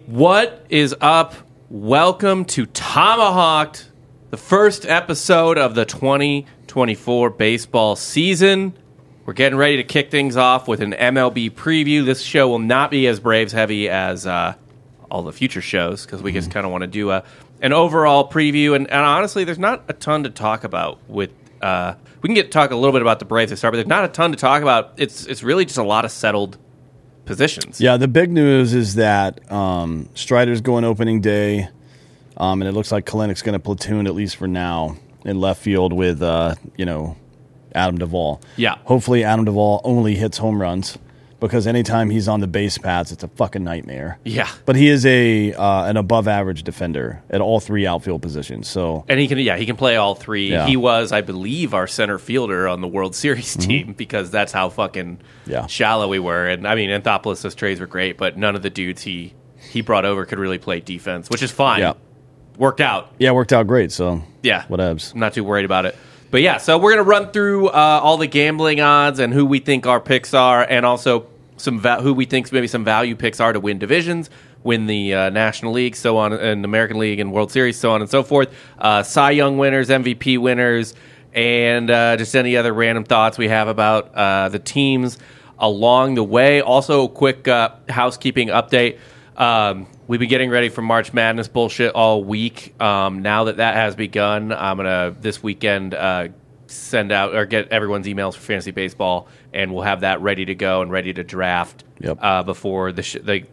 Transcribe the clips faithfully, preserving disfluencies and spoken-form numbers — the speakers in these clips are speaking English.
What is up? Welcome to Tomahawked, the first episode of the twenty twenty-four baseball season. We're getting ready to kick things off with an M L B preview. This show will not be as Braves heavy as uh, all the future shows because we mm-hmm. just kind of want to do a an overall preview. And, and honestly, there's not a ton to talk about. With uh, we can get talk a little bit about the Braves to start, but there's not a ton to talk about. It's it's really just a lot of settled positions. Yeah, the big news is that um, Strider's going opening day, um, and it looks like Kalenic's going to platoon, at least for now, in left field with, uh, you know, Adam Duvall. Yeah. Hopefully Adam Duvall only hits home runs, because anytime he's on the base paths, it's a fucking nightmare. Yeah. But he is a uh, an above-average defender at all three outfield positions. So And he can, yeah, he can play all three. Yeah. He was, I believe, our center fielder on the World Series Mm-hmm. team because that's how fucking Yeah. shallow we were. And, I mean, Anthopoulos' trades were great, but none of the dudes he, he brought over could really play defense, which is fine. Yeah. Worked out. Yeah, it worked out great, so Yeah. whatevs. I'm not too worried about it. But, yeah, so we're going to run through uh, all the gambling odds and who we think our picks are, and also some va- who we think maybe some value picks are to win divisions, win the uh, National League, so on, and American League and World Series, so on and so forth. Uh, Cy Young winners, M V P winners, and uh, just any other random thoughts we have about uh, the teams along the way. Also, a quick uh, housekeeping update. Um, we've been getting ready for March Madness bullshit all week. Um, now that that has begun, I'm going to, this weekend, uh, send out or get everyone's emails for fantasy baseball, and we'll have that ready to go and ready to draft Yep. uh, before the sh- the,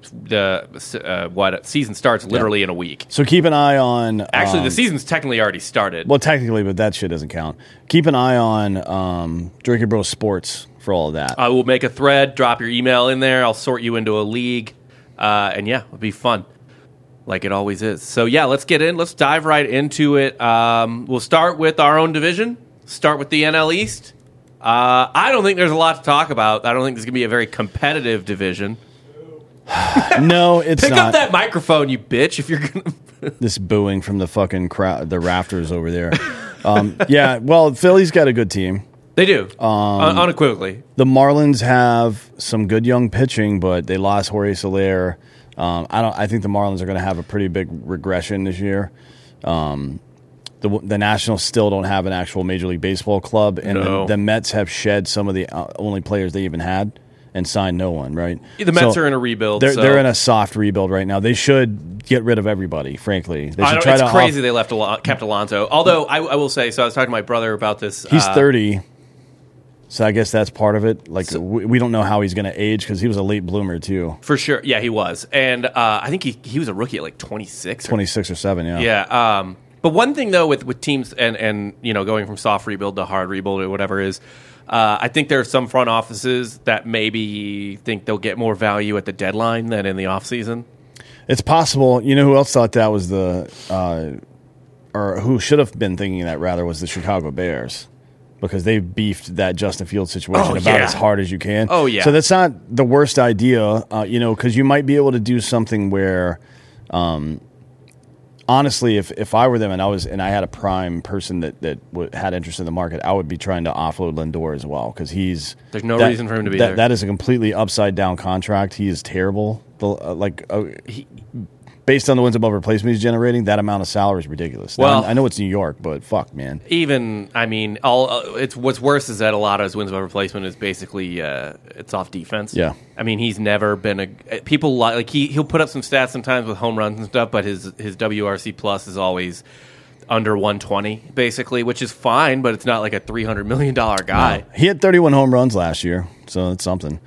the uh, what season starts literally Yep. in a week. So keep an eye on... Actually, um, the season's technically already started. Well, technically, but that shit doesn't count. Keep an eye on um, Drinking Bros Sports for all of that. I will make a thread, drop your email in there. I'll sort you into a league, uh, and yeah, it'll be fun, like it always is. So yeah, let's get in. Let's dive right into it. Um, we'll start with our own division. Start with the N L East. Uh, I don't think there's a lot to talk about. I don't think this is going to be a very competitive division. No, it's Pick not. up that microphone, you bitch, if you're going to... This booing from the fucking crowd, the rafters over there. Um, yeah, well, Philly's got a good team. They do, Um, Un- unequivocally. The Marlins have some good young pitching, but they lost Jorge Soler. Um, I don't. I think the Marlins are going to have a pretty big regression this year. Um, the the Nationals still don't have an actual Major League Baseball club, and No. the, the Mets have shed some of the uh, only players they even had and signed no one. Right? The Mets So are in a rebuild. They're so. they're in a soft rebuild right now. They should get rid of everybody. Frankly, they I should don't, try it's to crazy off- they left Alon- kept Alonso. Although, I, I will say, so I was talking to my brother about this. He's uh, thirty. So I guess that's part of it. Like we, we don't know how he's going to age because he was a late bloomer too. For sure. Yeah, he was. And uh, I think he, he was a rookie at like twenty-six. Or, twenty-six or seven, yeah. yeah. Um, but one thing, though, with, with teams and, and, you know, going from soft rebuild to hard rebuild or whatever is, uh, I think there are some front offices that maybe think they'll get more value at the deadline than in the offseason. It's possible. You know who else thought that was the uh, – or who should have been thinking that, rather, was the Chicago Bears. Because they beefed that Justin Fields situation Oh, about yeah. as hard as you can. Oh, yeah. So that's not the worst idea, uh, you know, because you might be able to do something where, um, honestly, if, if I were them and I was and I had a prime person that that w- had interest in the market, I would be trying to offload Lindor as well because he's There's no that- reason for him to be that, there. That is a completely upside down contract. He is terrible. The, uh, like. Uh, he, Based on the wins above replacement he's generating, that amount of salary is ridiculous. Now, Well- I know it's New York, but fuck, man. Even, I mean, all uh, it's what's worse is that a lot of his wins above replacement is basically uh, it's off defense. Yeah. I mean, he's never been a people li- like he he'll put up some stats sometimes with home runs and stuff, but his his W R C plus is always under one twenty basically, which is fine, but it's not like a three hundred million dollar guy. No. He had thirty-one home runs last year, so that's something.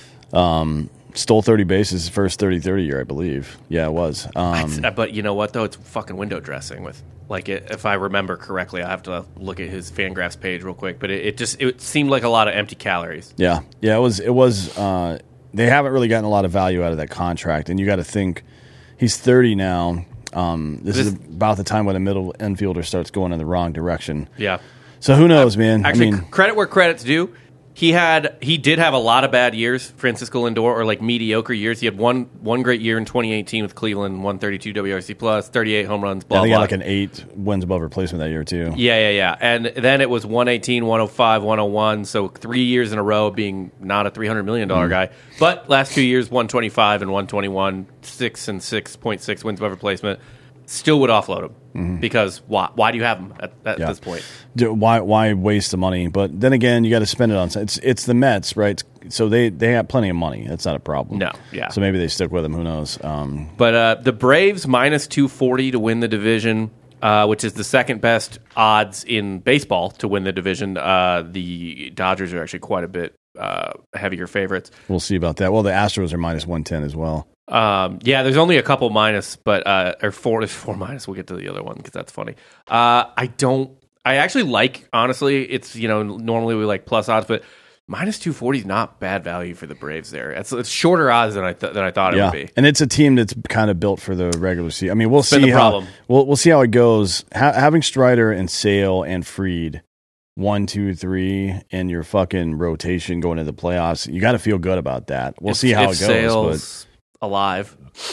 Um, stole thirty bases his first thirty thirty year, I believe. Yeah, it was. Um, But you know what though? It's fucking window dressing with like it, if I remember correctly. I have to look at his Fangraphs page real quick, but it, it just it seemed like a lot of empty calories. yeah, yeah, it was. It was. Uh, they haven't really gotten a lot of value out of that contract, and you got to think he's thirty now. Um, this, This- is about the time when a middle infielder starts going in the wrong direction. Yeah. So who knows, man? Actually, I mean, credit where credit's due. he had he did have a lot of bad years, Francisco Lindor, or like mediocre years. He had one one great year in twenty eighteen with Cleveland, one thirty-two W R C plus, thirty-eight home runs, blah, yeah, they blah. got like an eight wins above replacement that year, too. Yeah, yeah, yeah. And then it was one eighteen, one oh five, one oh one, so three years in a row being not a three hundred million dollars mm. guy. But last two years, one twenty-five and one twenty-one, six and six point six wins above replacement. Still would offload him mm-hmm. because why? Why do you have him at, at yeah. this point? Why? Why waste the money? But then again, you got to spend it on. It's it's the Mets, right? So they they have plenty of money. That's not a problem. No, yeah. So maybe they stick with him. Who knows? Um, but uh, the Braves minus two forty to win the division, uh, which is the second best odds in baseball to win the division. Uh, the Dodgers are actually quite a bit uh, heavier favorites. We'll see about that. Well, the Astros are minus one ten as well. Um, yeah, there's only a couple minus, but uh, or four is four minus. We'll get to the other one because that's funny. Uh, I don't. I actually like honestly. It's you know normally we like plus odds, but minus two forty is not bad value for the Braves. There, it's, it's shorter odds than I th- than I thought it yeah. would be. And it's a team that's kind of built for the regular season. I mean, we'll it's see been the how problem. we'll we'll see how it goes. Ha- having Strider and Sale and Fried. One, two, three in your fucking rotation going into the playoffs. You got to feel good about that. We'll if, see how if it goes. Sale's but alive,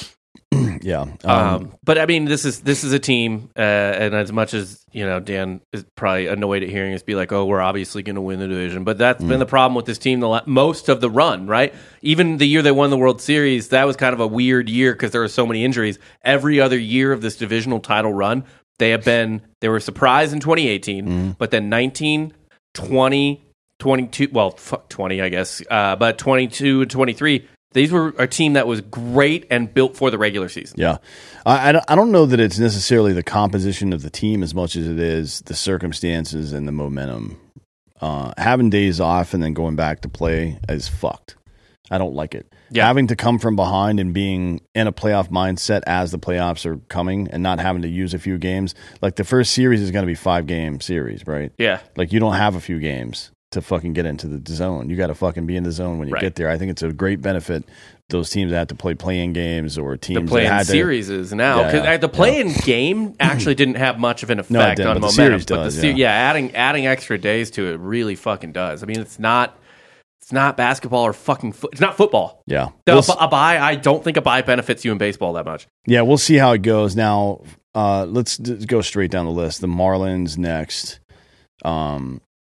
yeah. Um, um, but I mean, this is this is a team, uh, and as much as you know, Dan is probably annoyed at hearing us be like, "Oh, we're obviously going to win the division," but that's mm. been the problem with this team the la- most of the run, right? Even the year they won the World Series, that was kind of a weird year because there were so many injuries. Every other year of this divisional title run. They have been, they were surprised in twenty eighteen, mm. but then nineteen, twenty, twenty-two, well, fuck twenty, I guess, uh, but twenty-two and twenty-three, these were a team that was great and built for the regular season. Yeah. I, I, don't, I don't know that it's necessarily the composition of the team as much as it is the circumstances and the momentum. Uh, having days off and then going back to play is fucked. I don't like it. Yeah. Having to come from behind and being in a playoff mindset as the playoffs are coming and not having to use a few games. Like the first series is going to be five game series, right? Yeah. Like you don't have a few games to fucking get into the zone. You got to fucking be in the zone when you right. get there. I think it's a great benefit. Those teams that have to play playing games or teams the playing that had series to, is now because yeah, the playing yeah. game actually didn't have much of an effect no, on but momentum. The series but does, the se- yeah. yeah, adding adding extra days to it really fucking does. I mean, it's not. It's not basketball or fucking fo- it's not football. Yeah. So We'll a, a bye, I don't think a bye benefits you in baseball that much. Yeah, we'll see how it goes. Now, uh, let's d- go straight down the list. The Marlins next. Um,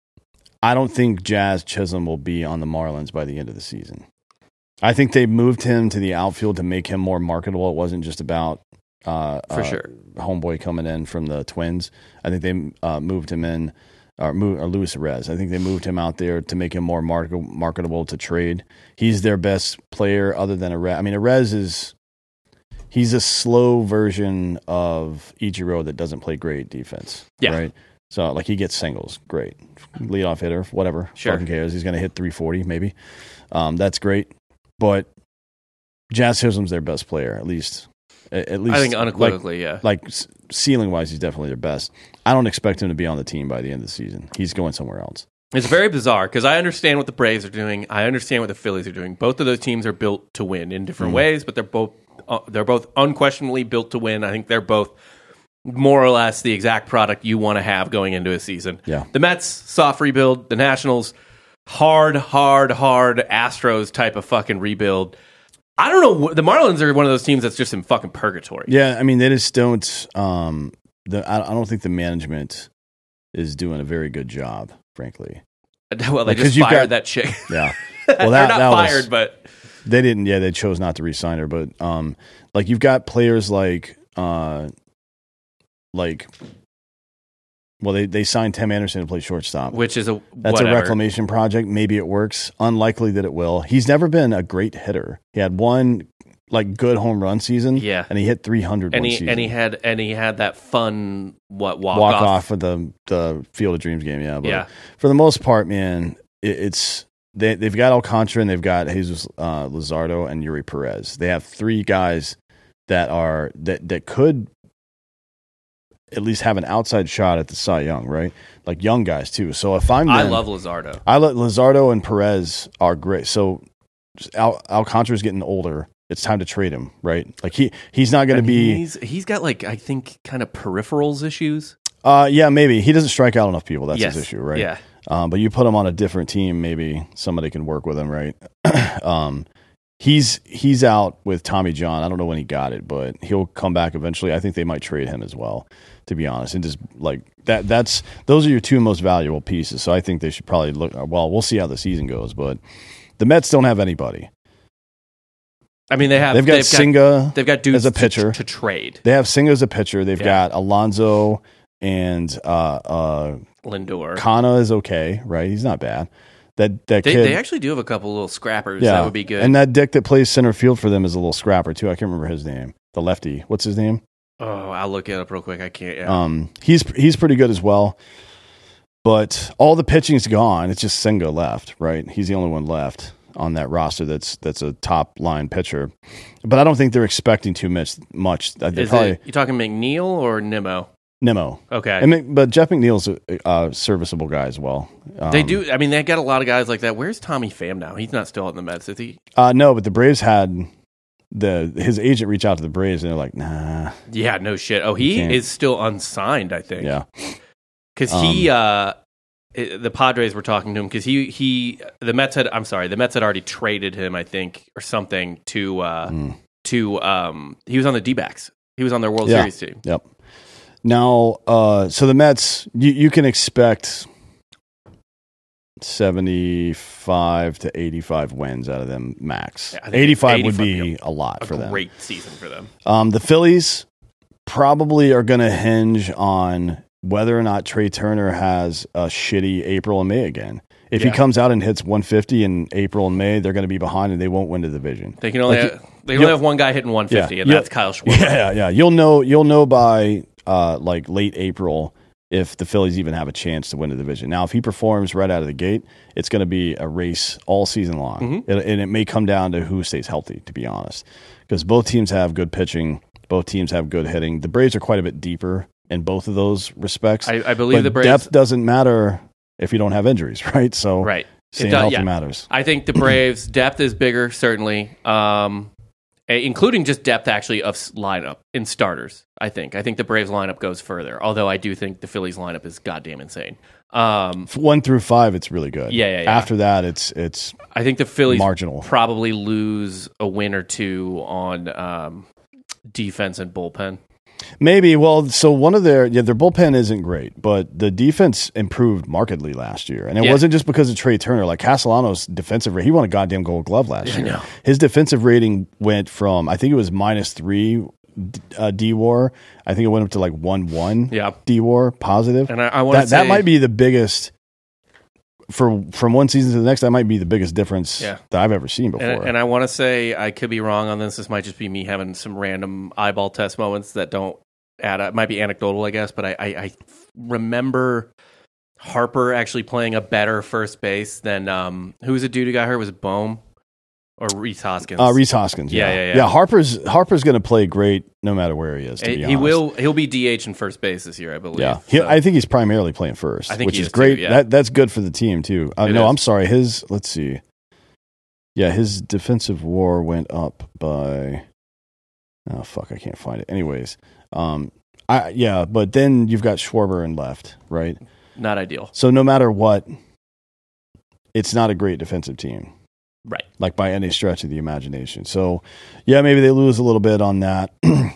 I don't think Jazz Chisholm will be on the Marlins by the end of the season. I think they moved him to the outfield to make him more marketable. It wasn't just about uh, for uh, sure homeboy coming in from the Twins. I think they uh, moved him in. Or, move, or Luis Rez. I think they moved him out there to make him more market, marketable to trade. He's their best player other than Arez. I mean, Arez is he's a slow version of Ichiro that doesn't play great defense. Yeah. Right? So, like, he gets singles. Great. Leadoff hitter, whatever. Sure. Fucking cares. He's going to hit three forty maybe. Um, that's great. But Jazz Chisholm's their best player, at least. At least, I think unequivocally, like, yeah. Like ceiling wise, he's definitely their best. I don't expect him to be on the team by the end of the season. He's going somewhere else. It's very bizarre because I understand what the Braves are doing. I understand what the Phillies are doing. Both of those teams are built to win in different mm. ways, but they're both uh, they're both unquestionably built to win. I think they're both more or less the exact product you want to have going into a season. Yeah. The Mets, soft rebuild. The Nationals, hard, hard, hard Astros type of fucking rebuild. I don't know. The Marlins are one of those teams that's just in fucking purgatory. Yeah, I mean, they just don't. Um, the I, I don't think the management is doing a very good job, frankly. Well, they like, just fired got, that chick. Yeah. Well, that, They're not that fired, was, but they didn't. Yeah, they chose not to re-sign her. But um, like you've got players like uh, like. Well, they, they signed Tim Anderson to play shortstop. Which is a That's whatever. a reclamation project. Maybe it works. Unlikely that it will. He's never been a great hitter. He had one like good home run season. Yeah. And he hit three hundred and one he, season. And he had and he had that fun what walk, walk off. off of the, the Field of Dreams game. Yeah. But yeah. For the most part, man, it, it's they they've got Alcantara and they've got Jesus uh, Luzardo and Yuri Perez. They have three guys that are that that could at least have an outside shot at the Cy Young, right? Like young guys too. So if I'm, I them, love Luzardo. I let Luzardo and Perez are great. So Al, Alcantara's getting older. It's time to trade him, right? Like he he's not going to be. He's he's got like I think kind of peripherals issues. Uh, yeah, maybe he doesn't strike out enough people. That's yes. his issue, right? Yeah. Um, but you put him on a different team, maybe somebody can work with him, right? um, he's he's out with Tommy John. I don't know when he got it, but he'll come back eventually. I think they might trade him as well, to be honest. And just like that, that's those are your two most valuable pieces. So I think they should probably look. Well, we'll see how the season goes, but the Mets don't have anybody. I mean, they have. They've got they've Singa. Got, they've got dudes as a pitcher to, to trade. They have Singa as a pitcher. They've Yeah. got Alonso and uh, uh, Lindor. Kana is okay, right? He's not bad. That that They, kid. they actually do have a couple little scrappers. yeah, That would be good. And that dick that plays center field for them is a little scrapper too. I can't remember his name. The lefty. What's his name? oh, I'll look it up real quick. I can't. Yeah. Um, he's he's pretty good as well. But all the pitching's gone. It's just Singa left, right? He's the only one left on that roster that's that's a top line pitcher. But I don't think they're expecting too much. Much. They're Is probably it, you talking McNeil or Nimmo? Nimmo. Okay. I mean, but Jeff McNeil's a, a serviceable guy as well. Um, They do. I mean, they got a lot of guys like that. Where's Tommy Pham now? He's not still in the Mets, is he? Uh, no, but the Braves had the his agent reach out to the Braves, and they're like, nah. Yeah, no shit. Oh, he can't. is still unsigned, I think. Yeah. Because he, uh, it- the Padres were talking to him because he, he, the Mets had, I'm sorry, the Mets had already traded him, I think, or something to, uh, Mm. to, um, he was on the D-backs. He was on their World Yeah. Series team. Yep. Now, uh, so the Mets, you, you can expect seventy-five to eighty-five wins out of them max. Yeah, I think eighty-five would eighty-five be would be a lot A for them. great season for them. Um, the Phillies probably are going to hinge on whether or not Trey Turner has a shitty April and May again. If Yeah. he comes out and hits one fifty in April and May, they're going to be behind and they won't win the division. They can only, Like, have, they can only have one guy hitting one fifty, Yeah, and yeah. that's Kyle Schwarber. Yeah, yeah, yeah. You'll know. You'll know by uh, like late April if the Phillies even have a chance to win the division. Now, if he performs right out of the gate, it's going to be a race all season long, Mm-hmm. it, and it may come down to who stays healthy. To be honest, because both teams have good pitching, both teams have good hitting. The Braves are quite a bit deeper in both of those respects. I, I believe but the Braves. depth doesn't matter if you don't have injuries, right? So Right. staying It does- healthy yeah. matters. I think the Braves' depth is bigger, certainly, um, eh, including just depth actually of s- lineup in starters. I think. I think the Braves lineup goes further, although I do think the Phillies lineup is goddamn insane. Um, One through five, it's really good. Yeah, yeah, yeah. After that, it's it's I think the Phillies marginal. probably lose a win or two on um, defense and bullpen. Maybe. Well, so one of their yeah, their bullpen isn't great, but the defense improved markedly last year, and it Yeah. wasn't just because of Trey Turner. Like Castellanos' defensive rate, he won a goddamn Gold Glove last I year. know. His defensive rating went from I think it was minus three uh, D WAR. I think it went up to like one one. Yeah. D WAR positive, And I, I want to that say that might be the biggest. For from one season to the next, that might be the biggest difference Yeah. that I've ever seen before. And, and I want to say I could be wrong on this. This might just be me having some random eyeball test moments that don't add up. It might be anecdotal, I guess, but I, I, I remember Harper actually playing a better first base than um, who was the dude who got hurt? Was it Bohm or Reese Hoskins? uh, Reese Hoskins, Yeah, yeah, yeah, yeah. yeah. Harper's Harper's going to play great no matter where he is. To he be he honest. will. He'll be D H in first base this year, I believe. Yeah, he, So- I think he's primarily playing first, I think which he is is too, great. yeah. That that's good for the team too. Uh, It no, is. I'm sorry. His let's see. Yeah, his defensive WAR went up by. Oh fuck, I can't find it. Anyways, um, I yeah, but then you've got Schwarber in left, right? not ideal. So no matter what, it's not a great defensive team. Right. Like by any stretch of the imagination. So, yeah, maybe they lose a little bit on that,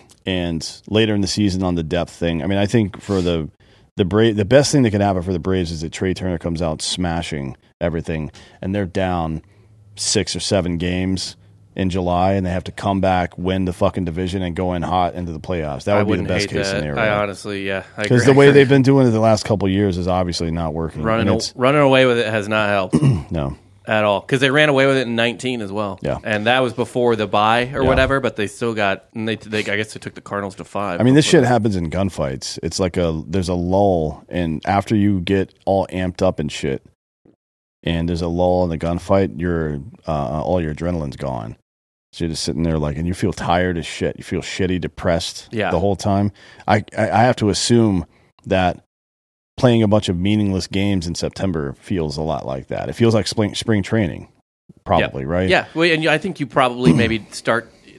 and later in the season on the depth thing. I mean, I think for the the Bra- the best thing that can happen for the Braves is that Trey Turner comes out smashing everything, and they're down six or seven games in July, and they have to come back, win the fucking division, and go in hot into the playoffs. That I would be the wouldn't best hate case that. scenario. I honestly, yeah, I Because agree. the way they've been doing it the last couple of years is obviously not working. running And a- it's- running away with it has not helped. no. At all, because they ran away with it in nineteen as well. Yeah. and that was before the bye or Yeah. whatever. But they still got, and they, they, I guess they took the Cardinals to five. I mean, this shit happens in gunfights. It's like a there's a lull, and after you get all amped up and shit, and there's a lull in the gunfight, your uh, all your adrenaline's gone. So you're just sitting there like, and you feel tired as shit. You feel shitty, depressed Yeah. the whole time. I I, I have to assume that playing a bunch of meaningless games in September feels a lot like that. It feels like spring spring training, probably, right? Yeah, well, and you- I think you probably maybe start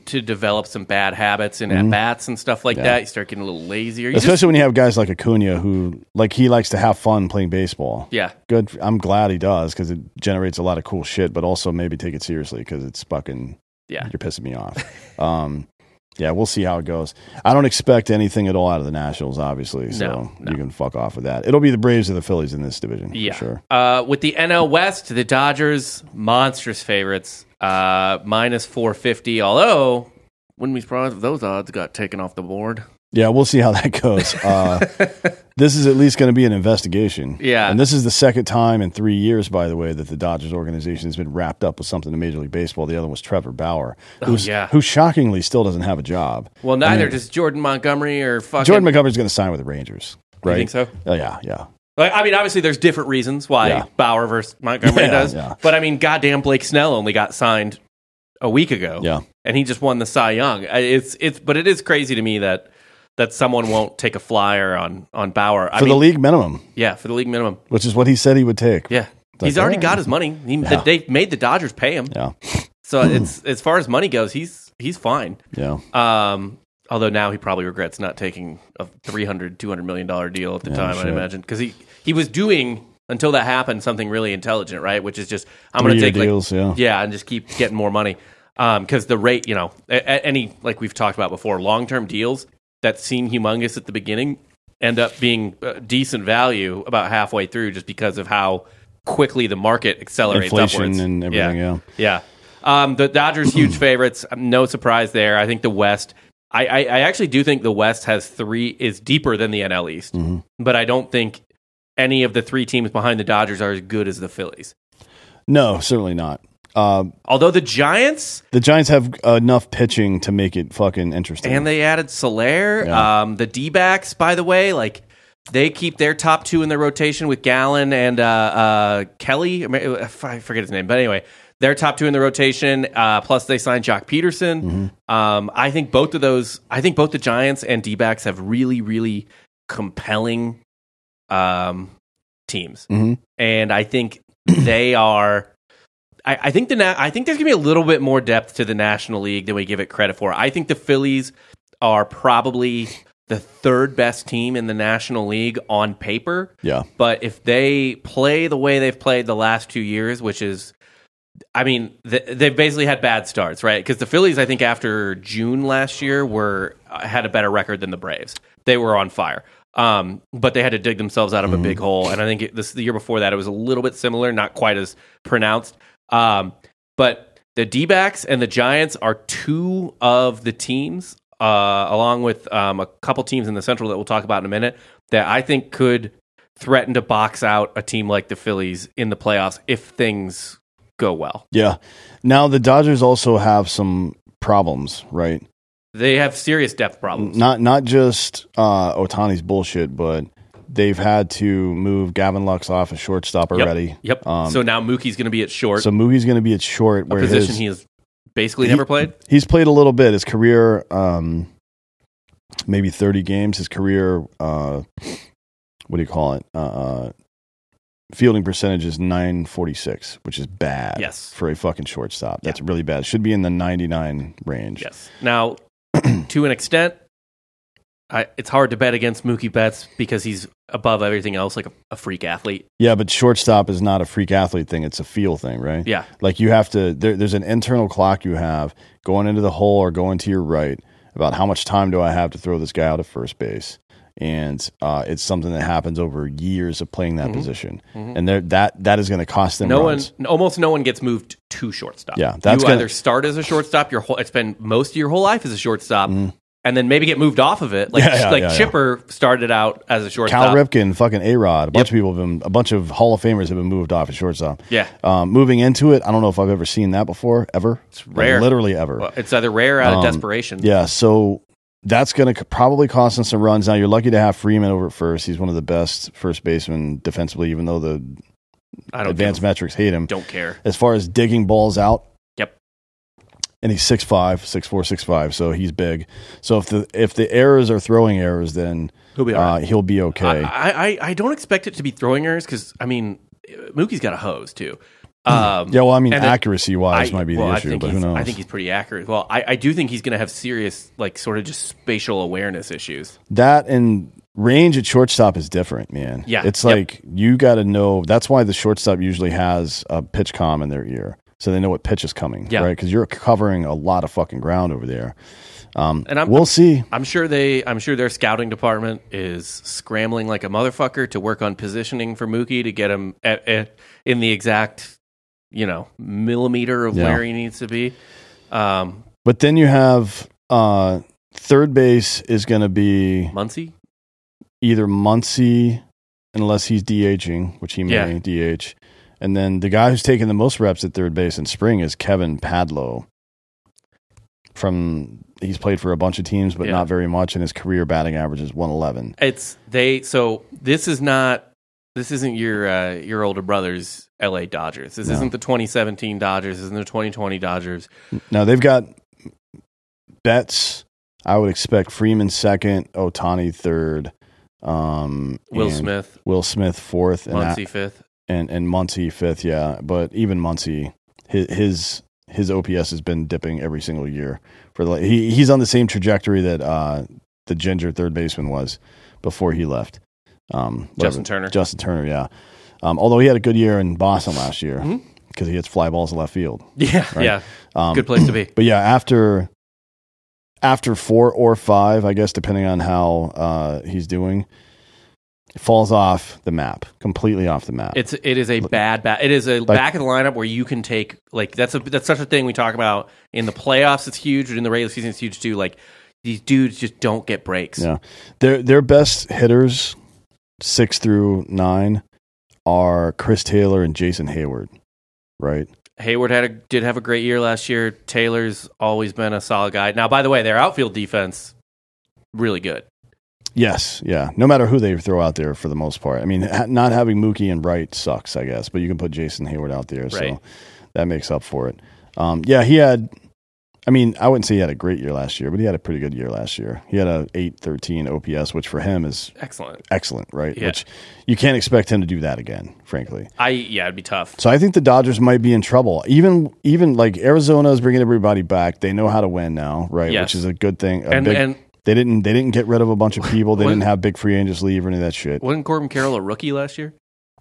to develop some bad habits and mm-hmm. at bats and stuff like yeah. that. You start getting a little lazier. You Especially just, when you have guys like Acuna who, like, he likes to have fun playing baseball. Yeah. Good. I'm glad he does because it generates a lot of cool shit, but also maybe take it seriously because it's fucking, yeah. you're pissing me off. um, yeah, we'll see how it goes. I don't expect anything at all out of the Nationals, obviously, so no, no. you can fuck off with that. It'll be the Braves or the Phillies in this division, yeah. for sure. Uh, with the N L West, the Dodgers, monstrous favorites, uh, minus four fifty, although wouldn't be surprised if those odds got taken off the board. Yeah, we'll see how that goes. Uh, this is at least going to be an investigation. Yeah. And this is the second time in three years, by the way, that the Dodgers organization has been wrapped up with something in Major League Baseball. The other was Trevor Bauer, who's, oh, yeah. who shockingly still doesn't have a job. Well, neither I mean, does Jordan Montgomery or fucking... Jordan Montgomery's going to sign with the Rangers, right? You think so? Oh, yeah, yeah. Like, I mean, obviously, there's different reasons why yeah. Bauer versus Montgomery yeah, does. Yeah. But, I mean, goddamn, Blake Snell only got signed a week ago. Yeah. And he just won the Cy Young. It's it's, But it is crazy to me that... that someone won't take a flyer on, on Bauer. I for mean, the league minimum. Yeah, for the league minimum. Which is what he said he would take. Yeah. Like, he's already yeah. got his money. He, yeah. They made the Dodgers pay him. Yeah. So it's as far as money goes, he's he's fine. Yeah. Um, although now he probably regrets not taking a three hundred, two hundred million dollars deal at the yeah, time, shit. I'd imagine. Because he, he was doing, until that happened, something really intelligent, right? Which is just, I'm going to take deals, like, yeah. yeah, and just keep getting more money. Because um, the rate, you know, a, a, any, like we've talked about before, long-term deals that seem humongous at the beginning end up being uh, decent value about halfway through just because of how quickly the market accelerates Inflation upwards. and everything, yeah. Yeah. yeah. Um, the Dodgers, huge favorites. No surprise there. I think the West, I, I, I actually do think the West has three, is deeper than the N L East. Mm-hmm. But I don't think any of the three teams behind the Dodgers are as good as the Phillies. No, certainly not. Uh, Although the Giants... The Giants have enough pitching to make it fucking interesting. And they added Soler. Yeah. Um, the D-backs, by the way, like they keep their top two in their rotation with Gallen and uh, uh, Kelly. I forget his name. But anyway, their top two in the rotation. Uh, plus they signed Jock Peterson. Mm-hmm. Um, I think both of those... I think both the Giants and D-backs have really, really compelling um, teams. Mm-hmm. And I think they are... I, I think the Na- I think there's gonna be a little bit more depth to the National League than we give it credit for. I think the Phillies are probably the third best team in the National League on paper. Yeah. But if they play the way they've played the last two years, which is, I mean, th- they've basically had bad starts, right? Because the Phillies, I think, after June last year, were had a better record than the Braves. They were on fire. Um, but they had to dig themselves out of mm-hmm. a big hole. And I think it, this the year before that, it was a little bit similar, not quite as pronounced. Um, but the D-backs and the Giants are two of the teams, uh, along with um, a couple teams in the Central that we'll talk about in a minute, that I think could threaten to box out a team like the Phillies in the playoffs if things go well. Yeah. Now, the Dodgers also have some problems, right? They have serious depth problems. Not not just uh, Ohtani's bullshit, but... They've had to move Gavin Lux off as shortstop already. Yep. yep. Um, so now Mookie's going to be at short. So Mookie's going to be at short. A where position his, he has basically he, never played? He's played a little bit. His career, um, maybe thirty games. His career, uh, what do you call it? Uh, fielding percentage is nine forty-six, which is bad yes. for a fucking shortstop. That's yeah. really bad. Should be in the ninety-nine range. Yes. Now, to an extent, I, it's hard to bet against Mookie Betts because he's above everything else, like a, a freak athlete. Yeah, but shortstop is not a freak athlete thing. It's a feel thing, right? Yeah. Like you have to, there, there's an internal clock you have going into the hole or going to your right about how much time do I have to throw this guy out at first base. And uh, it's something that happens over years of playing that mm-hmm. position. Mm-hmm. And there, that that is going to cost them no runs. one, almost no one gets moved to shortstop. Yeah, that's you gonna, either start as a shortstop, your whole, it's been most of your whole life as a shortstop, mm-hmm. and then maybe get moved off of it. Like yeah, yeah, like yeah, Chipper yeah. started out as a shortstop. Cal Ripken, fucking A-Rod. A bunch yep. of people have been, a bunch of Hall of Famers have been moved off at shortstop. Yeah. Um, moving into it, I don't know if I've ever seen that before, ever. It's rare. Like, literally ever. Well, it's either rare or out um, of desperation. Yeah, so that's going to probably cost them some runs. Now, you're lucky to have Freeman over at first. He's one of the best first basemen defensively, even though the I don't advanced metrics hate him. Don't care. As far as digging balls out. Yep. And he's six five, six four, six five, so he's big. So if the if the errors are throwing errors, then he'll be all right. uh, he'll be okay. I, I, I don't expect it to be throwing errors because, I mean, Mookie's got a hose, too. Um, yeah, well, I mean, and then- accuracy wise I- might be well, the I issue, think but who he's- knows? I think he's pretty accurate. Well, I, I do think he's going to have serious, like, sort of just spatial awareness issues. That and range at shortstop is different, man. Yeah. It's Yep. like you got to know. That's why the shortstop usually has a pitch comm in their ear, so they know what pitch is coming, Yeah. right? Because you're covering a lot of fucking ground over there. Um, And I'm, we'll see. I'm sure they. I'm sure their scouting department is scrambling like a motherfucker to work on positioning for Mookie to get him at, at, in the exact, you know, millimeter of Yeah. where he needs to be. Um, But then you have uh, third base is going to be Muncy, either Muncy, unless he's DHing, which he may Yeah. D H. And then the guy who's taking the most reps at third base in spring is Kevin Padlow. From he's played for a bunch of teams, but Yeah. not very much, and his career batting average is one eleven. it's they. So this is not. This isn't your uh, your older brother's L A Dodgers. This No. isn't the twenty seventeen Dodgers. This isn't the twenty twenty Dodgers. Now they've got Betts. I would expect Freeman second, Ohtani third, um, Will and Smith, Will Smith fourth, and Muncy that- fifth. and and Muncy fifth. Yeah, but even Muncy, his his his O P S has been dipping every single year. For the he he's on the same trajectory that uh, the ginger third baseman was before he left. Um, whatever. Justin Turner. Justin Turner, yeah. Um, although he had a good year in Boston last year Mhm. because he hits fly balls to left field. Yeah, Right. yeah. Um, Good place to be. But yeah, after after four or five, I guess depending on how uh, he's doing, it falls off the map, completely off the map. It's it is a bad back. It is a Like- back of the lineup where you can take like that's a that's such a thing we talk about in the playoffs. It's huge, but in the regular season, it's huge too. Like these dudes just don't get breaks. Yeah, their their best hitters, six through nine, are Chris Taylor and Jason Hayward, right? Hayward had a, did have a great year last year. Taylor's always been a solid guy. Now, by the way, their outfield defense really good. Yes, yeah. No matter who they throw out there, for the most part. I mean, ha- not having Mookie and Wright sucks, I guess, but you can put Jason Hayward out there, Right. so that makes up for it. Um, yeah, he had. I mean, I wouldn't say he had a great year last year, but he had a pretty good year last year. He had a eight thirteen O P S, which for him is Excellent. excellent, right? Yeah. Which you can't expect him to do that again, frankly. I yeah, it'd be tough. So I think the Dodgers might be in trouble. Even even like Arizona is bringing everybody back. They know how to win now, right? Yes. Which is a good thing. A And big- and they didn't they didn't get rid of a bunch of people. They When- didn't have big free agents leave or any of that shit. wasn't Corbin Carroll a rookie last year?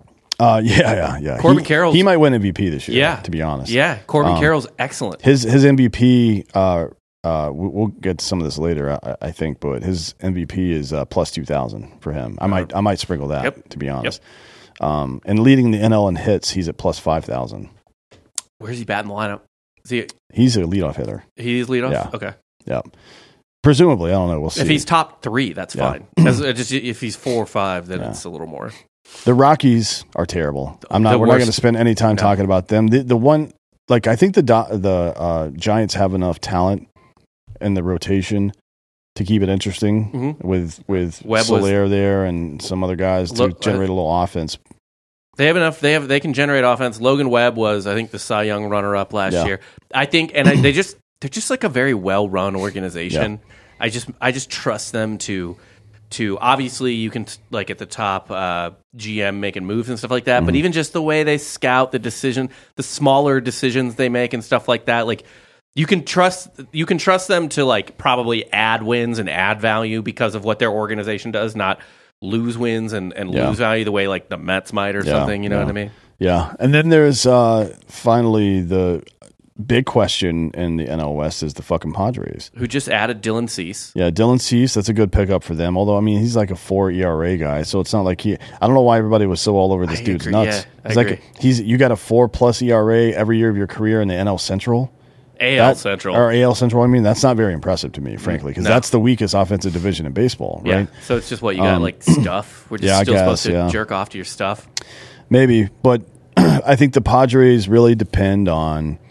Uh, yeah, yeah, yeah. Corbin he, Carroll's- he might win M V P this year. Yeah. to be honest. Yeah, Corbin Um, Carroll's excellent. His his M V P. Uh, uh, we- we'll get to some of this later, I, I think, but his M V P is uh, plus two thousand for him. I might I might sprinkle that Yep. to be honest. Um, and leading the N L in hits, he's at plus five thousand. Where's he batting the lineup? Is he He's a leadoff hitter. he's leadoff? Yeah. Okay. Yeah, presumably. I don't know. We'll see. If he's top three, that's Yeah. fine. As, uh, just, if he's four or five, then Yeah. it's a little more. The Rockies are terrible. I'm not. The we're not worst. going to spend any time No. talking about them. The the one, like I think the Do- the uh, Giants have enough talent in the rotation to keep it interesting Mhm. with with Webb was- Soler there and some other guys to Look, generate a little offense. They have enough. They have. They can generate offense. Logan Webb was, I think, the Cy Young runner-up last Yeah. year. I think, and I, they just they're just like a very well-run organization. I just I just trust them to to obviously you can like at the top uh, G M making moves and stuff like that. Mm-hmm. But even just the way they scout, the decision, the smaller decisions they make and stuff like that, like. You can trust you can trust them to like probably add wins and add value because of what their organization does, not lose wins and, and Yeah. lose value the way like the Mets might or Yeah, something. You know yeah. what I mean? Yeah, and then there's uh, finally the big question in the N L West is the fucking Padres. Who just added Dylan Cease? Yeah, Dylan Cease, that's a good pickup for them. Although I mean, he's like a four E R A guy, so it's not like he. I don't know why everybody was so all over this I dude's agree, nuts. yeah, I He's like agree. he's you got a four plus E R A every year of your career in the N L Central. A L That- Central. or A L Central. I mean, that's not very impressive to me, frankly, because No. that's the weakest offensive division in baseball, yeah. right? So it's just what you got Um, like stuff. We're just yeah, I still supposed guess, to yeah. jerk off to your stuff. Maybe, but I think the Padres really depend on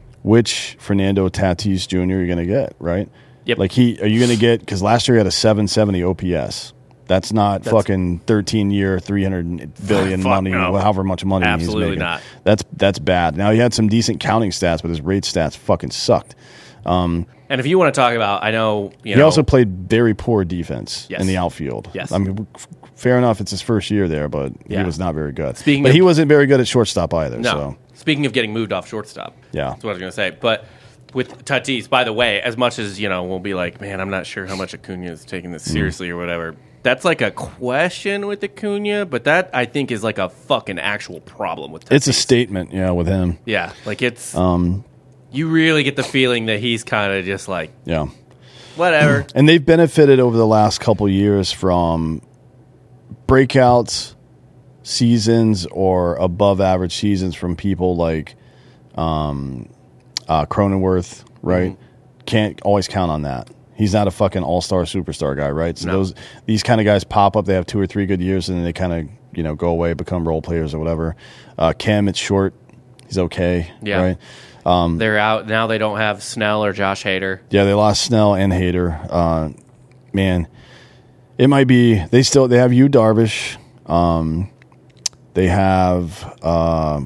which Fernando Tatis Junior you're going to get, right? Yep. Like he, are you going to get? Because last year he had a seven seventy O P S. That's not That's- fucking thirteen year, three hundred billion Fuck money, no. however much money Absolutely he's making. not. That's that's bad. Now he had some decent counting stats, but his rate stats fucking sucked. Um, And if you want to talk about, I know you he know. also played very poor defense Yes. in the outfield. Yes. I mean, f- fair enough. It's his first year there, but Yeah. he was not very good. Speaking but of- he wasn't very good at shortstop either. No. So Speaking of getting moved off shortstop, Yeah. that's what I was going to say. But with Tatis, by the way, as much as, you know, we'll be like, man, I'm not sure how much Acuna is taking this seriously or whatever. That's like a question with Acuna, but that, I think, is like a fucking actual problem with Tatis. It's a statement, yeah, with him. Yeah, like it's... Um, you really get the feeling that he's kind of just like, yeah. whatever. And they've benefited over the last couple years from breakouts, seasons, or above average seasons from people like um, uh, Cronenworth, right? Mm-hmm. Can't always count on that. He's not a fucking all-star superstar guy, right? So no. those these kind of guys pop up. They have two or three good years, and then they kind of you know go away, become role players or whatever. Uh, Cam, it's short. He's okay, yeah. right? Um, They're out now. They don't have Snell or Josh Hader. Yeah, they lost Snell and Hader. Uh, man, it might be they still they have Yu Darvish. Um, they have uh,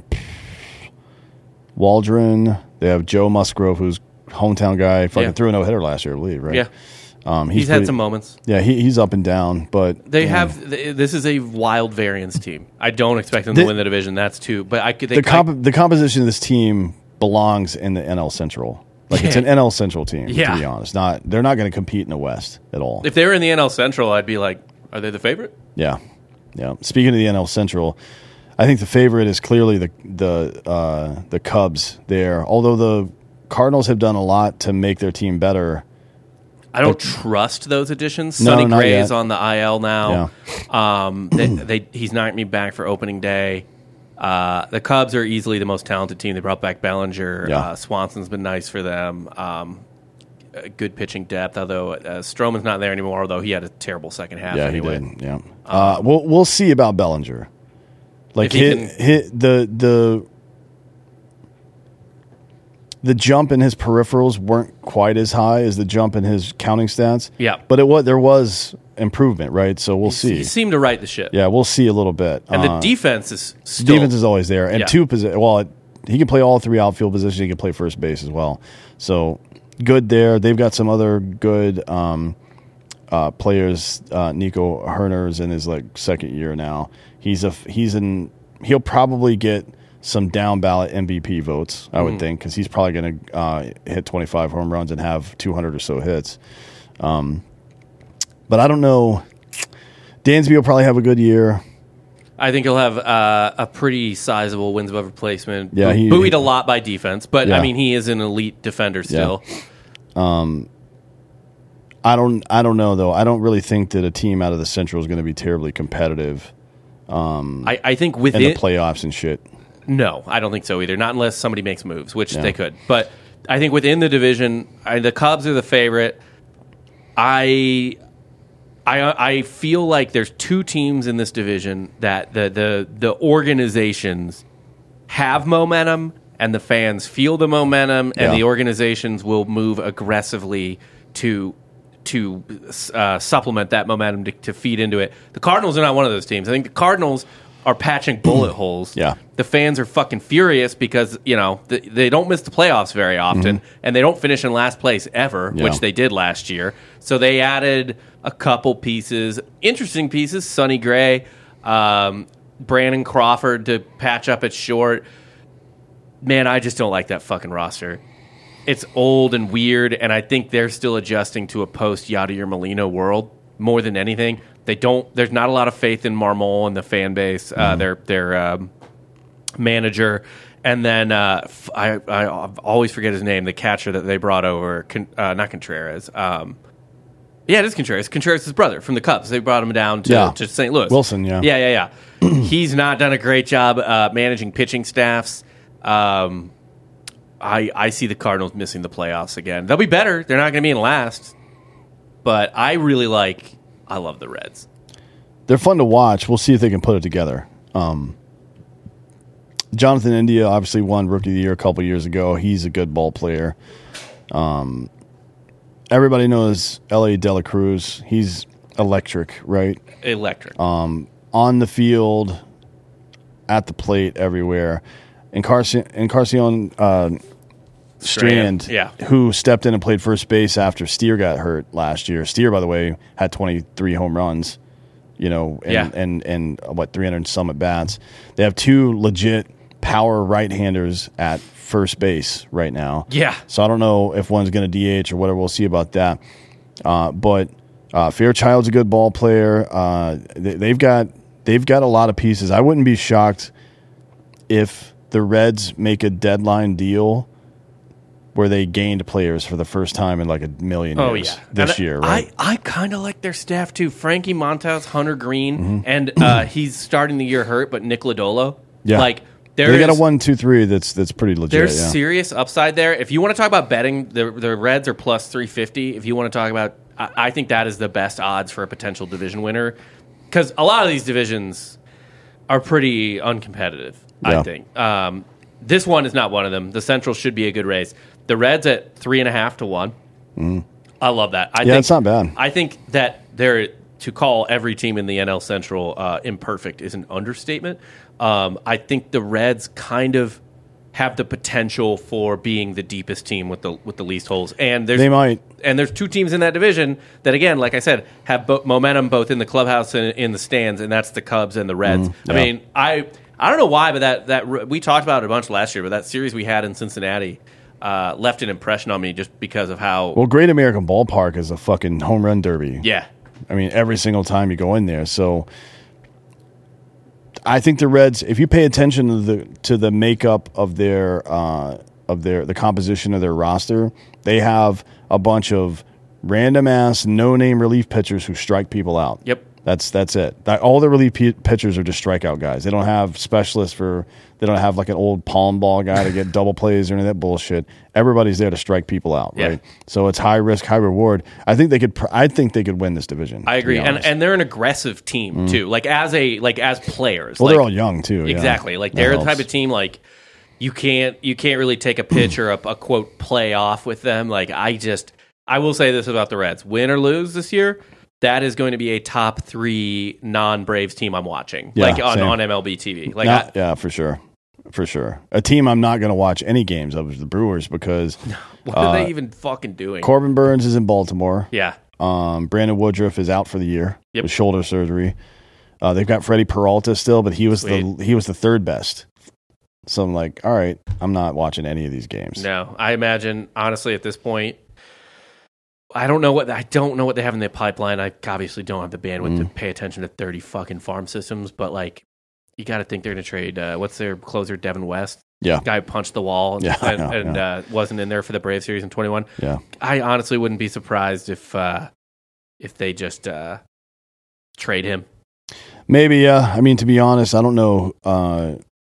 Waldron. They have Joe Musgrove, who's hometown guy. Fucking yeah. threw a no hitter last year, I believe. Right? Yeah. Um, he's he's pretty, had some moments. Yeah, he, he's up and down, but they yeah. have. This is a wild variance team. I don't expect them the, to win the division. That's two. But I could. They, the comp- I, the composition of this team belongs in the N L Central. Like yeah. it's an N L Central team. Yeah. To be honest, not they're not going to compete in the West at all. If they were in the N L Central, I'd be like, are they the favorite? Yeah, yeah. Speaking of the N L Central, I think the favorite is clearly the the uh, the Cubs there. Although the Cardinals have done a lot to make their team better. I don't trust those additions. No, Sonny not Gray yet. is on the I L now. Yeah. Um, they, they, he's not going to be back for opening day. Uh, the Cubs are easily the most talented team. They brought back Bellinger. Yeah. Uh, Swanson's been nice for them. Um, good pitching depth, although uh, Stroman's not there anymore, although he had a terrible second half Yeah, anyway. he did. Yeah. Uh, we'll we'll see about Bellinger. Like If he hit, can- hit the the the jump in his peripherals weren't quite as high as the jump in his counting stats. Yeah. But it was there was improvement, right? So we'll see. He seemed to right the ship. Yeah, we'll see a little bit. And Uh, the defense is still... defense is always there, and Yeah. two position. Well, it, he can play all three outfield positions. He can play first base as well. So good there. They've got some other good um, uh, players. Uh, Nico Herner's in his like second year now. He's a he's in. He'll probably get some down ballot M V P votes, I would Mm. think, because he's probably going to uh, hit twenty-five home runs and have two hundred or so hits. Um, but I don't know. Dansby will probably have a good year. I think he'll have uh, a pretty sizable wins above replacement. Yeah, he- buoyed a lot by defense, but Yeah. I mean he is an elite defender still. Um, I don't. I don't know though. I don't really think that a team out of the Central is going to be terribly competitive I, I think in within the playoffs and shit. no, I don't think so either. Not unless somebody makes moves, which Yeah. they could. But I think within the division, I, the Cubs are the favorite. I. I, I feel like there's two teams in this division that the, the, the organizations have momentum and the fans feel the momentum, and Yeah. the organizations will move aggressively to to uh, supplement that momentum to, to feed into it. The Cardinals are not one of those teams. I think the Cardinals are patching bullet holes. Yeah. The fans are fucking furious because, you know, the, they don't miss the playoffs very often, and they don't finish in last place ever, Yeah. which they did last year. So they added a couple pieces, interesting pieces, Sonny Gray, um, Brandon Crawford to patch up at short. Man, I just don't like that fucking roster. It's old and weird, and I think they're still adjusting to a post-Yadier Molina world more than anything. They don't. There's not a lot of faith in Marmol and the fan base. Uh, their their um, manager, and then uh, f- I, I always forget his name. The catcher that they brought over, Con- uh, not Contreras. Um, yeah, it is Contreras. Contreras' brother from the Cubs. They brought him down to, Yeah. to Saint Louis. Wilson, yeah. Yeah, yeah, yeah. He's not done a great job uh, managing pitching staffs. Um, I I see the Cardinals missing the playoffs again. They'll be better. They're not going to be in last. But I really like, I love the Reds. They're fun to watch. We'll see if they can put it together. Um, Jonathan India obviously won Rookie of the Year a couple years ago. He's a good ball player. Um, everybody knows L A De La Cruz. He's electric, right? Electric. Um, on the field, at the plate, everywhere. Encarnacion, Encarnacion uh, Strand, Strand, yeah. who stepped in and played first base after Steer got hurt last year. Steer, by the way, had twenty-three home runs, you know, and, Yeah. and, and, uh, what, three hundred some at bats. They have two legit power right-handers at first base right now. Yeah. So I don't know if one's going to D H or whatever. We'll see about that. Uh, but uh, Fairchild's a good ball player. Uh, they, they've got they've got a lot of pieces. I wouldn't be shocked if the Reds make a deadline deal where they gained players for the first time in like a million years oh, yeah. this and year, right? I, I kind of like their staff, too. Frankie Montas, Hunter Green, Mm-hmm. and uh, he's starting the year hurt, but Nick Lodolo. Yeah. Like, there they got a is- one, two, three that's that's pretty legit. There's yeah. serious upside there. If you want to talk about betting, the the Reds are plus three fifty. If you want to talk about, I, I think that is the best odds for a potential division winner, because a lot of these divisions are pretty uncompetitive. Yeah. I think um, this one is not one of them. The Central should be a good race. The Reds at three and a half to one. Mm. I love that. I Yeah, think, it's not bad. I think that they're to call every team in the N L Central uh, imperfect is an understatement. Um, I think the Reds kind of have the potential for being the deepest team with the with the least holes, and there's They might. and there's two teams in that division that, again, like I said, have bo- momentum both in the clubhouse and in the stands, and that's the Cubs and the Reds. Mm, I yeah. mean, I I don't know why, but that that we talked about it a bunch last year, but that series we had in Cincinnati uh, left an impression on me just because of how Well, Great American Ballpark is a fucking home run derby. yeah. I mean, every single time you go in there. So I think the Reds, if you pay attention to the to the makeup of their uh, of their the composition of their roster, they have a bunch of random ass no name relief pitchers who strike people out. Yep. That's that's it. That, all the relief p- pitchers are just strikeout guys. They don't have specialists for. They don't have like an old palm ball guy to get double plays or any of that bullshit. Everybody's there to strike people out, Yeah. right? So it's high risk, high reward. I think they could. Pr- I think they could win this division. I to be agree, and honest. and they're an aggressive team too. Like as a like as players. well, like, they're all young too. yeah. exactly. Like That they're the helps. type of team like you can't you can't really take a pitch or a, a quote play off with them. Like I just I will say this about the Reds: win or lose this year, that is going to be a top three non Braves team I'm watching. Yeah, like on, same. on M L B T V. Like Not- I, yeah, for sure, for sure. A team I'm not going to watch any games of is the Brewers because what are uh, they even fucking doing? Corbin Burns is in Baltimore. yeah. Um, Brandon Woodruff is out for the year Yep. with shoulder surgery. Uh, they've got Freddie Peralta still, but he was Sweet. the he was the third best. So I'm like, all right, I'm not watching any of these games. No, I imagine honestly at this point, I don't know what I don't know what they have in their pipeline. I obviously don't have the bandwidth to Mm. pay attention to thirty fucking farm systems, but like you got to think they're going to trade. Uh, what's their closer, Devin West? Yeah, Guy who punched the wall Yeah, I and, know, and yeah. uh, wasn't in there for the Brave series in twenty-one. yeah. I honestly wouldn't be surprised if uh, if they just uh, trade him. Maybe, yeah. I mean, to be honest, I don't know. Uh,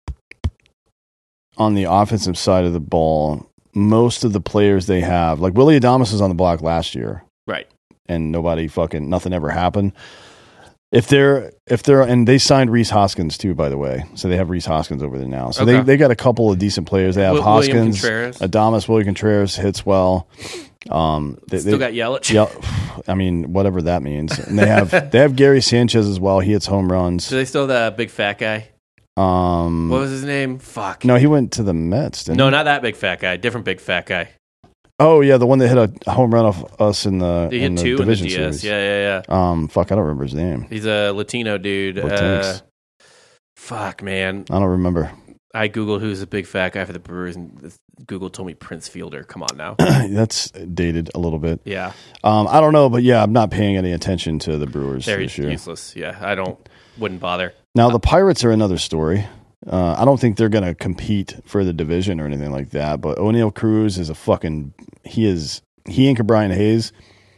on the offensive side of the ball, most of the players they have, like Willie Adames was on the block last year, Right. and nobody fucking nothing ever happened. If they're if they're and they signed Reese Hoskins too, by the way, so they have Reese Hoskins over there now. So Okay. they they got a couple of decent players. They have Wi- William Hoskins, Contreras. Adames, Willie Contreras hits well. Um, they, Still they- got Yelich. yeah, I mean whatever that means. And they have they have Gary Sanchez as well. He hits home runs. Do they still have the big fat guy? Um, What was his name? Fuck. no, he went to the Mets. Didn't No, he? not that big fat guy. Different big fat guy. Oh yeah, the one that hit a home run off us in the He in hit the two in the division D S. series. Yeah, yeah, yeah. Um, fuck, I don't remember his name. He's a Latino dude. What Uh, takes? fuck, man. I don't remember. I Googled who's the big fat guy for the Brewers, and Google told me Prince Fielder. Come on now. That's dated a little bit. Yeah. Um, I don't know, but yeah, I'm not paying any attention to the Brewers They're this year. useless. Yeah, I don't, wouldn't bother. Now the Pirates are another story. Uh, I don't think they're going to compete for the division or anything like that. But O'Neal Cruz is a fucking he is he and Brian Hayes.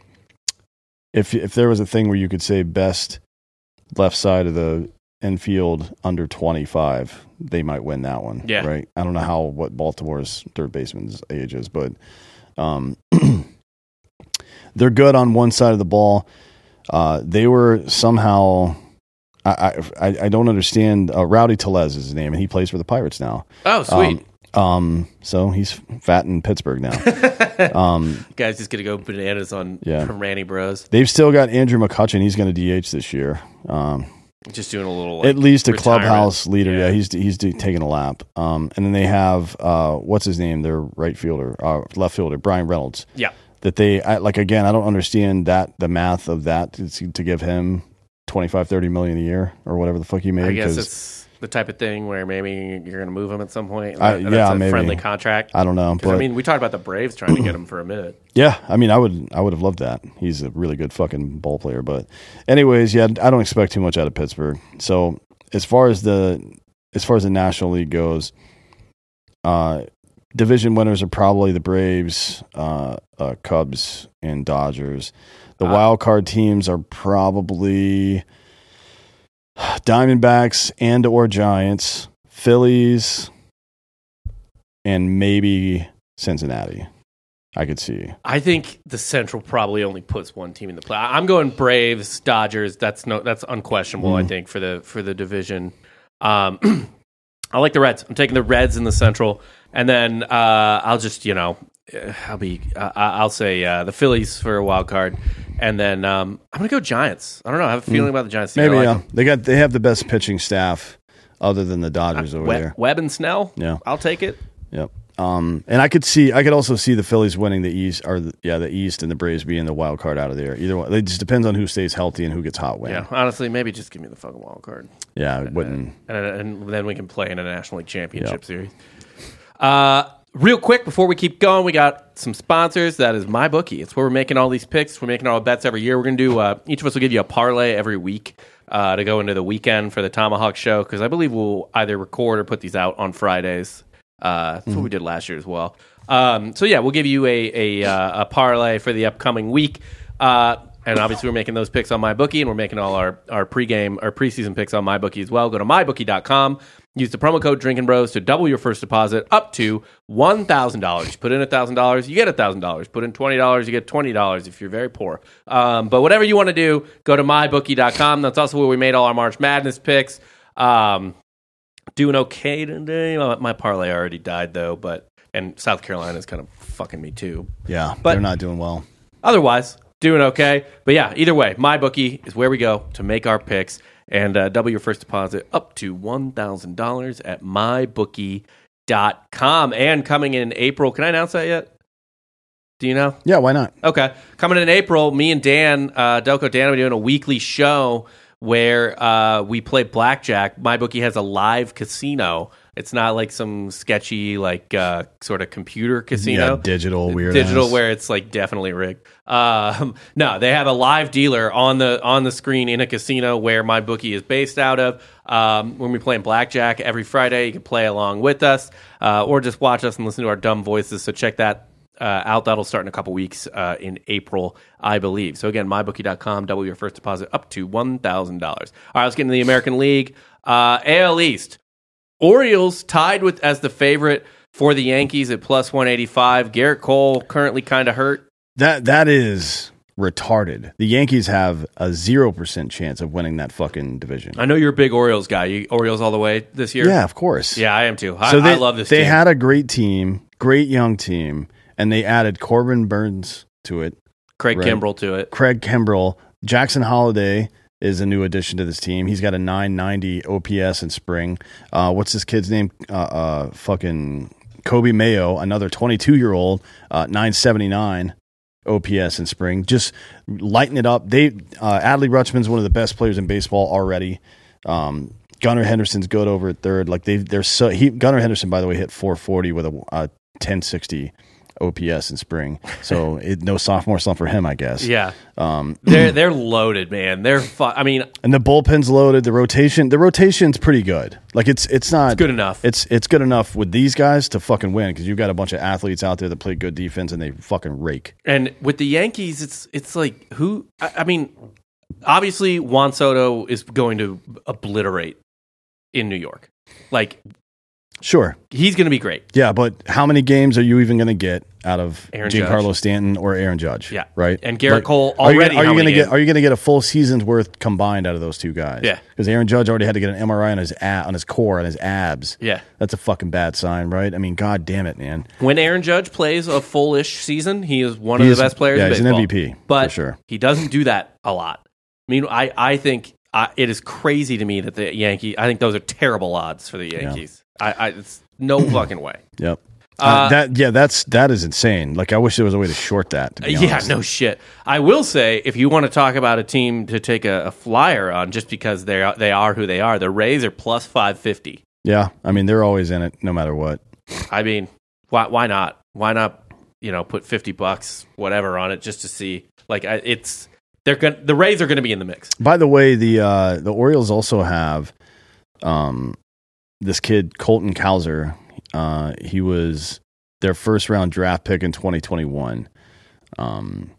If if there was a thing where you could say best left side of the infield under twenty-five, they might win that one. Yeah. Right. I don't know how what Baltimore's third baseman's age is, but um, they're good on one side of the ball. Uh, they were somehow. I, I I don't understand. Uh, Rowdy Tellez is his name, and he plays for the Pirates now. Oh, sweet. Um, um, so he's fat in Pittsburgh now. um, Guys just going to go bananas on Yeah. Randy Bros. they've still got Andrew McCutcheon. He's going to D H this year. Um, Just doing a little, like, at least a retirement. clubhouse leader. Yeah, Yeah. he's he's do, taking a lap. Um, and then they have uh, what's his name? Their right fielder, uh, left fielder, Brian Reynolds. Yeah. That they I, like again. I don't understand that the math of that to, to give him twenty-five, thirty million a year or whatever the fuck he made. I guess 'cause it's, the type of thing where maybe you're going to move him at some point? I, And yeah, that's a maybe. friendly contract. I don't know, but I mean, we talked about the Braves trying to get him for a minute. Yeah, I mean, I would, I would have loved that. He's a really good fucking ball player. But, anyways, yeah, I don't expect too much out of Pittsburgh. So, as far as the, as far as the National League goes, uh, division winners are probably the Braves, uh, uh, Cubs, and Dodgers. The uh, wild card teams are probably Diamondbacks and or Giants, Phillies, and maybe Cincinnati. I could see. I think the Central probably only puts one team in the play. I'm going Braves, Dodgers. That's no, that's unquestionable. Mm. I think for the for the division. Um, I like the Reds. I'm taking the Reds in the Central, and then uh, I'll just you know I'll be uh, I'll say uh, the Phillies for a wild card, and then um, I'm gonna go Giants. I don't know. I have a feeling mm. about the Giants. Maybe like yeah. Them. They got they have the best pitching staff other than the Dodgers uh, over Webb, there. Webb and Snell. Yeah, I'll take it. Yep. Um, and I could see, I could also see the Phillies winning the East, or the, yeah, the East, and the Braves being the wild card out of there. Either one, it just depends on who stays healthy and who gets hot win. Yeah, honestly, maybe just give me the fucking wild card. Yeah, it wouldn't. And, and, and then we can play in a National League Championship yep. Series. Uh, real quick before we keep going, we got some sponsors. That is MyBookie. It's where we're making all these picks. We're making all our bets every year. We're gonna do. Uh, each of us will give you a parlay every week uh, to go into the weekend for the Tomahawk Show, because I believe we'll either record or put these out on Fridays. Uh, that's mm-hmm. what we did last year as well. Um, so yeah, we'll give you a a, uh, a parlay for the upcoming week, uh, and obviously we're making those picks on MyBookie, and we're making all our our pregame our preseason picks on MyBookie as well. Go to my bookie dot com. Use the promo code Drinking Bros to double your first deposit up to one thousand dollars. Put in a thousand dollars, you get a thousand dollars. Put in twenty dollars, you get twenty dollars if you're very poor. Um, but whatever you want to do, go to my bookie dot com. That's also where we made all our March Madness picks. Um, Doing okay today. My, my parlay already died though, but and South Carolina is kind of fucking me too. Yeah, but they're not doing well. Otherwise, doing okay. But yeah, either way, MyBookie is where we go to make our picks and uh, double your first deposit up to one thousand dollars at my bookie dot com. And coming in April, can I announce that yet? Do you know? Yeah, why not? Okay, coming in April, me and Dan, uh, Delco Dan, are doing a weekly show where uh, we play blackjack. MyBookie has a live casino. It's not like some sketchy, like uh, sort of computer casino. Yeah, digital weird. Digital, ass. where it's like definitely rigged. Um, no, they have a live dealer on the on the screen in a casino where MyBookie is based out of. Um, when we play blackjack every Friday, you can play along with us, uh, or just watch us and listen to our dumb voices. So check that Uh, out. That'll start in a couple weeks uh, in April, I believe. So again, my bookie dot com, double your first deposit up to one thousand dollars. All right, let's get into the American League. Uh, A L East. Orioles tied with as the favorite for the Yankees at plus one eighty-five. Garrett Cole currently kind of hurt. That That is retarded. The Yankees have a zero percent chance of winning that fucking division. I know you're a big Orioles guy. You Orioles all the way this year? Yeah, of course. Yeah, I am too. I, so they, I love this they team. They had a great team, great young team. And they added Corbin Burns to it. Craig right? Kimbrell to it. Craig Kimbrell. Jackson Holiday is a new addition to this team. He's got a nine ninety O P S in spring. Uh, what's this kid's name? Uh, uh, fucking Kobe Mayo, another twenty-two-year-old, uh, nine seventy-nine O P S in spring. Just lighten it up. They uh, Adley Rutschman's one of the best players in baseball already. Um, Gunnar Henderson's good over at third. Like they, they're so. He, Gunnar Henderson, by the way, hit four forty with a uh, ten sixty O P S in spring, so it, no sophomore slump for him, I guess. Yeah, um, they're they're loaded, man. They're fu- I mean, and the bullpen's loaded. The rotation, the rotation's pretty good. Like it's it's not it's good enough. It's it's good enough with these guys to fucking win because you've got a bunch of athletes out there that play good defense and they fucking rake. And with the Yankees, it's it's like who? I, I mean, obviously Juan Soto is going to obliterate in New York, like. Sure. He's going to be great. Yeah, but how many games are you even going to get out of Aaron Giancarlo Judge. Stanton or Aaron Judge? Yeah. Right? And Garrett like, Cole already. Are you, you going to games? get? Are you going to get a full season's worth combined out of those two guys? Yeah. Because Aaron Judge already had to get an M R I on his a, on his core on his abs. Yeah. That's a fucking bad sign, right? I mean, god damn it, man. When Aaron Judge plays a full-ish season, he is one he of is, the best players yeah, in he's baseball. an M V P, but for sure. He doesn't do that a lot. I mean, I I think uh, it is crazy to me that the Yankees. I think those are terrible odds for the Yankees. Yeah. I, I it's no fucking way. Yep. Uh, uh, that yeah, that's that is insane. Like I wish there was a way to short that. To be yeah, honest. no shit. I will say, if you want to talk about a team to take a, a flyer on, just because they are, they are who they are, the Rays are plus five fifty. Yeah, I mean they're always in it, no matter what. I mean, why why not? Why not? You know, put fifty bucks, whatever, on it just to see. Like I, it's they're going the Rays are going to be in the mix. By the way, the uh, the Orioles also have um, this kid Colton Cowser. Uh, he was their first round draft pick in twenty twenty-one. Um,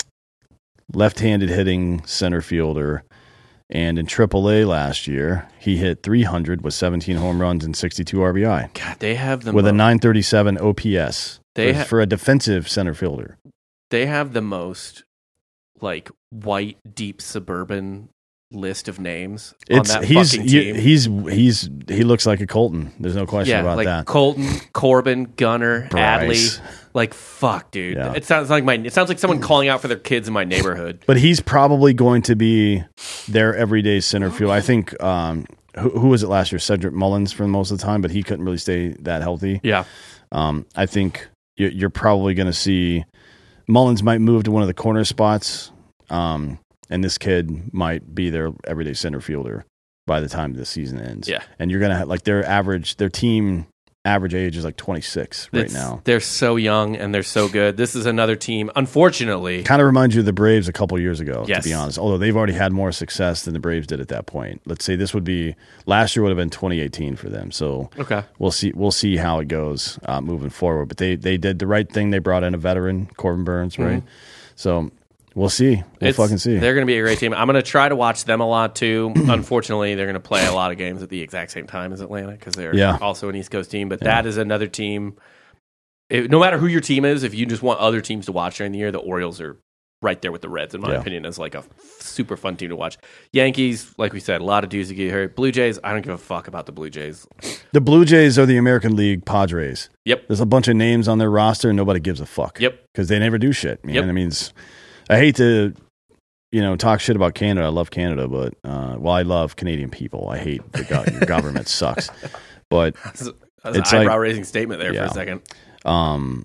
left-handed hitting center fielder. And in triple A last year, he hit three hundred with seventeen home runs and sixty-two R B I. God, they have the with mo- a nine thirty-seven O P S they for, ha- for a defensive center fielder. They have the most like white, deep suburban list of names It's on that he's fucking you, team. he's he's he looks like a Colton. There's no question yeah, about like that. Colton, Corbin, Gunner, Bryce. Adley. Like fuck, dude. Yeah. It sounds like my. It sounds like someone calling out for their kids in my neighborhood. But he's probably going to be their everyday center field. I think um, who, who was it last year? Cedric Mullins for most of the time, but he couldn't really stay that healthy. Yeah, um, I think you're, you're probably going to see Mullins might move to one of the corner spots. Um, And this kid might be their everyday center fielder by the time the season ends. Yeah. And you're going to have, like, their average, their team average age is like twenty-six right it's, now. They're so young and they're so good. This is another team, unfortunately. Kind of reminds you of the Braves a couple years ago, yes. to be honest. Although they've already had more success than the Braves did at that point. Let's say this would be, last year would have been twenty eighteen for them. So okay. we'll see We'll see how it goes uh, moving forward. But they, they did the right thing. They brought in a veteran, Corbin Burns, right? Mm-hmm. So we'll see. We'll it's, fucking see. They're going to be a great team. I'm going to try to watch them a lot too. Unfortunately, they're going to play a lot of games at the exact same time as Atlanta because they're yeah. also an East Coast team. But yeah. that is another team. It, no matter who your team is, if you just want other teams to watch during the year, the Orioles are right there with the Reds, in my yeah. opinion, as like a super fun team to watch. Yankees, like we said, a lot of dudes that get hurt. Blue Jays, I don't give a fuck about the Blue Jays. The Blue Jays are the American League Padres. Yep. There's a bunch of names on their roster, and nobody gives a fuck. Yep. Because they never do shit, man. Yep. I mean, it's, I hate to, you know, talk shit about Canada. I love Canada, but, uh, well, I love Canadian people. I hate the go- your government sucks. But That's, that's it's an like, eyebrow-raising statement there yeah. for a second. Um,